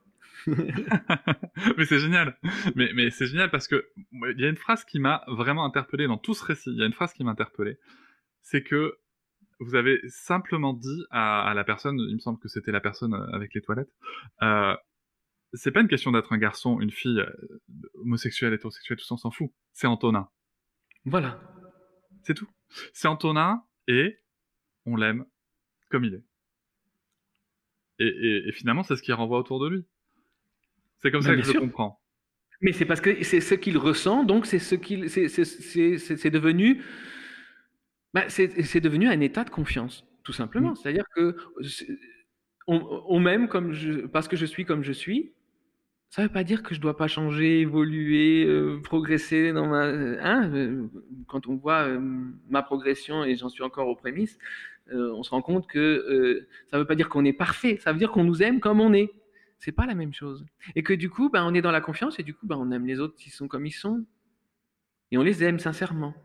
Speaker 1: Mais c'est génial. Mais, mais c'est génial parce que il y a une phrase qui m'a vraiment interpellé dans tout ce récit. Il y a une phrase qui m'a interpellé, c'est que vous avez simplement dit à, à la personne, il me semble que c'était la personne avec les toilettes, euh, c'est pas une question d'être un garçon, une fille, euh, homosexuelle, hétérosexuelle, tout ça, on s'en fout. C'est Antonin.
Speaker 3: Voilà.
Speaker 1: C'est tout. C'est Antonin et on l'aime comme il est. Et, et, et finalement, c'est ce qu'il renvoie autour de lui. C'est comme
Speaker 3: Ben,
Speaker 1: ça que
Speaker 3: bien
Speaker 1: je
Speaker 3: sûr.
Speaker 1: le comprends.
Speaker 3: Mais c'est parce que c'est ce qu'il ressent, donc c'est ce qu'il, c'est, c'est, c'est, c'est, c'est devenu, ben, c'est, c'est devenu un état de confiance, tout simplement.
Speaker 1: Mm.
Speaker 3: C'est-à-dire que on, on m'aime comme je, parce que je suis comme je suis. Ça ne veut pas dire que je ne dois pas changer, évoluer, euh, progresser dans ma. Hein, euh, quand on voit euh, ma progression, et j'en suis encore aux prémices, euh, on se rend compte que euh, ça ne veut pas dire qu'on est parfait, ça veut dire qu'on nous aime comme on est. C'est pas la même chose. Et que du coup, ben, on est dans la confiance, et du coup, ben, on aime les autres qui sont comme ils sont. Et on les aime sincèrement.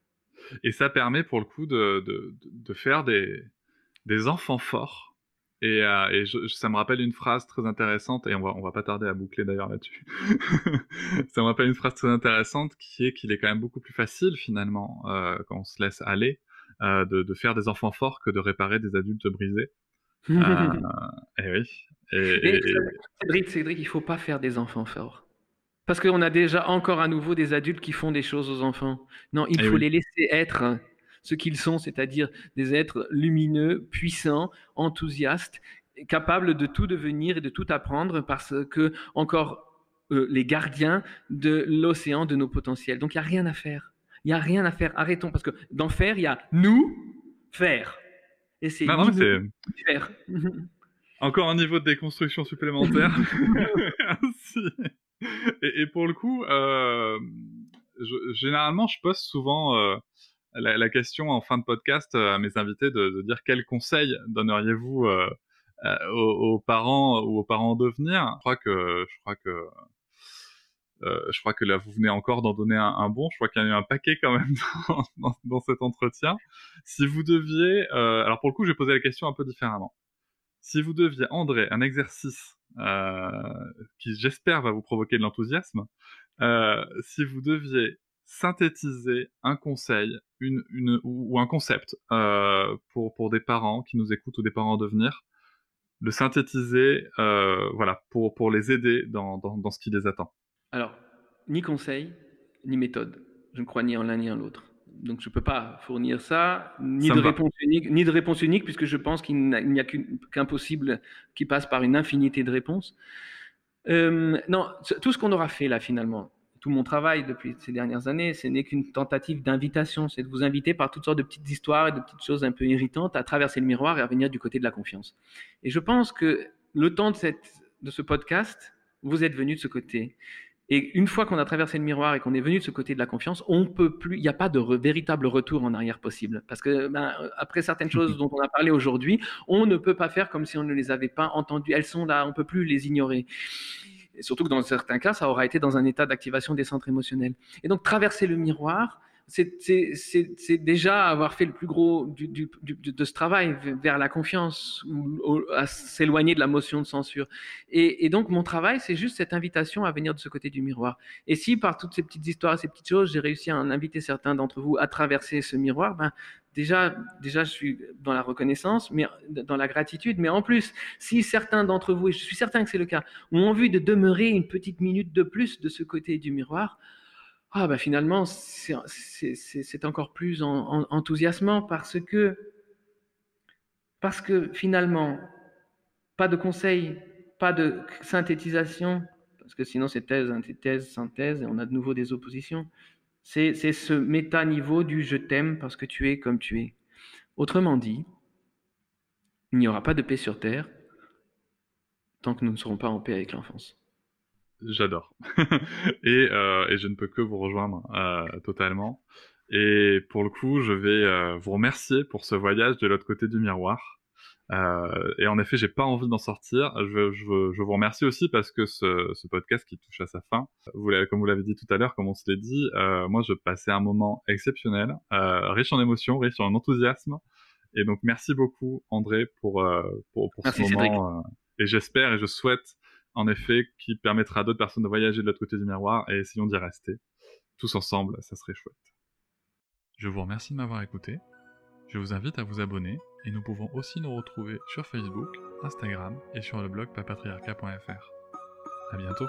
Speaker 1: Et ça permet pour le coup de, de, de faire des, des enfants forts. Et, euh, et je, ça me rappelle une phrase très intéressante, et on va, on va pas tarder à boucler d'ailleurs là-dessus. Ça me rappelle une phrase très intéressante qui est qu'il est quand même beaucoup plus facile finalement, euh, quand on se laisse aller, euh, de, de faire des enfants forts que de réparer des adultes brisés. Euh, et oui. Et,
Speaker 3: Mais
Speaker 1: et, et...
Speaker 3: Cédric, Cédric, il ne faut pas faire des enfants forts. Parce qu'on a déjà encore à nouveau des adultes qui font des choses aux enfants. Non, il
Speaker 1: et
Speaker 3: faut
Speaker 1: oui.
Speaker 3: les laisser être ce qu'ils sont, c'est-à-dire des êtres lumineux, puissants, enthousiastes, capables de tout devenir et de tout apprendre parce que, encore, euh, les gardiens de l'océan de nos potentiels. Donc, il n'y a rien à faire. Il n'y a rien à faire. Arrêtons, parce que dans faire, il y a nous, faire. Et c'est
Speaker 1: Non, non, mais
Speaker 3: ni
Speaker 1: c'est
Speaker 3: nous, ni faire.
Speaker 1: encore un niveau de déconstruction supplémentaire. Merci. Et, et pour le coup, euh, je, généralement, je pose souvent euh, la, la question en fin de podcast à mes invités de, de dire quels conseils donneriez-vous euh, euh, aux, aux parents ou aux parents à devenir. Je crois que, je crois que, euh, je crois que là, vous venez encore d'en donner un, un bon. Je crois qu'il y en a eu un paquet quand même dans, dans, dans cet entretien. Si vous deviez, euh, alors pour le coup, je vais poser la question un peu différemment. Si vous deviez, André, un exercice euh, qui, j'espère, va vous provoquer de l'enthousiasme, euh, si vous deviez synthétiser un conseil une, une, ou, ou un concept euh, pour, pour des parents qui nous écoutent ou des parents à devenir, le synthétiser euh, voilà, pour, pour les aider dans, dans, dans ce qui les attend.
Speaker 3: Alors, ni conseil, ni méthode. Je ne crois ni en l'un ni en l'autre. Donc, je ne peux pas fournir ça, ni
Speaker 1: Ça
Speaker 3: de
Speaker 1: me va.
Speaker 3: réponse unique, ni de réponse unique, puisque je pense qu'il n'y a qu'un possible qui passe par une infinité de réponses. Euh, non, tout ce qu'on aura fait là, finalement, tout mon travail depuis ces dernières années, ce n'est qu'une tentative d'invitation. C'est de vous inviter par toutes sortes de petites histoires et de petites choses un peu irritantes à traverser le miroir et à venir du côté de la confiance. Et je pense que le temps de, cette, de ce podcast, vous êtes venu de ce côté. Et une fois qu'on a traversé le miroir et qu'on est venu de ce côté de la confiance, on peut plus, il n'y a pas de re, véritable retour en arrière possible. Parce que ben, après certaines choses dont on a parlé aujourd'hui, on ne peut pas faire comme si on ne les avait pas entendues. Elles sont là, on ne peut plus les ignorer. Et surtout que dans certains cas, ça aura été dans un état d'activation des centres émotionnels. Et donc traverser le miroir, c'est, c'est, c'est, c'est déjà avoir fait le plus gros du, du, du, de ce travail vers la confiance, ou à s'éloigner de la motion de censure. Et, et donc, mon travail, c'est juste cette invitation à venir de ce côté du miroir. Et si, par toutes ces petites histoires, ces petites choses, j'ai réussi à en inviter certains d'entre vous à traverser ce miroir, ben, déjà, déjà, je suis dans la reconnaissance, mais dans la gratitude. Mais en plus, si certains d'entre vous, et je suis certain que c'est le cas, ont envie de demeurer une petite minute de plus de ce côté du miroir, ah bah finalement, c'est, c'est, c'est encore plus en, en, enthousiasmant parce que, parce que finalement, pas de conseils, pas de synthétisation, parce que sinon c'est thèse, antithèse, synthèse, et on a de nouveau des oppositions. C'est, c'est ce méta-niveau du « je t'aime parce que tu es comme tu es ». Autrement dit, il n'y aura pas de paix sur Terre tant que nous ne serons pas en paix avec l'enfance.
Speaker 1: J'adore. et, euh, et je ne peux que vous rejoindre euh, totalement. Et pour le coup, je vais euh, vous remercier pour ce voyage de l'autre côté du miroir. Euh, et en effet, j'ai pas envie d'en sortir. Je, je, je vous remercie aussi parce que ce, ce podcast qui touche à sa fin, vous comme vous l'avez dit tout à l'heure, comme on se l'est dit, euh, moi je passais un moment exceptionnel, euh, riche en émotions, riche en enthousiasme. Et donc merci beaucoup André pour, euh, pour, pour
Speaker 3: Merci,
Speaker 1: ce
Speaker 3: Cédric.
Speaker 1: moment. Euh, et j'espère et je souhaite en effet qui permettra à d'autres personnes de voyager de l'autre côté du miroir, et essayons d'y rester. Tous ensemble, ça serait chouette. Je vous remercie de m'avoir écouté. Je vous invite à vous abonner et nous pouvons aussi nous retrouver sur Facebook, Instagram et sur le blog papatriarcat point f r. À bientôt.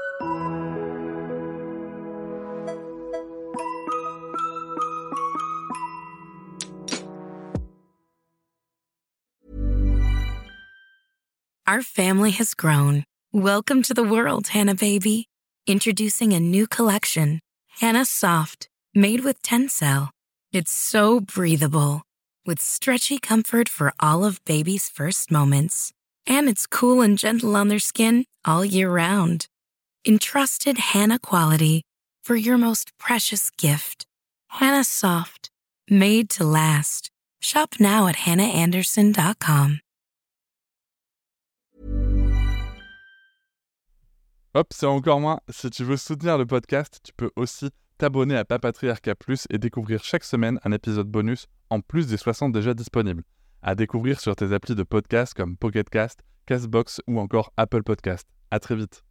Speaker 6: Our family has grown. Welcome to the world, Hannah baby. Introducing a new collection, Hannah Soft, made with Tencel. It's so breathable, with stretchy comfort for all of baby's first moments. And it's cool and gentle on their skin all year round. Entrusted Hannah quality for your most precious gift. Hannah Soft, made to last. Shop now at hannah anderson dot com.
Speaker 7: Hop, c'est encore moins. Si tu veux soutenir le podcast, tu peux aussi t'abonner à Papatriarcat Plus et découvrir chaque semaine un épisode bonus en plus des soixante déjà disponibles. À découvrir sur tes applis de podcast comme Pocket Cast, Castbox ou encore Apple Podcast. À très vite.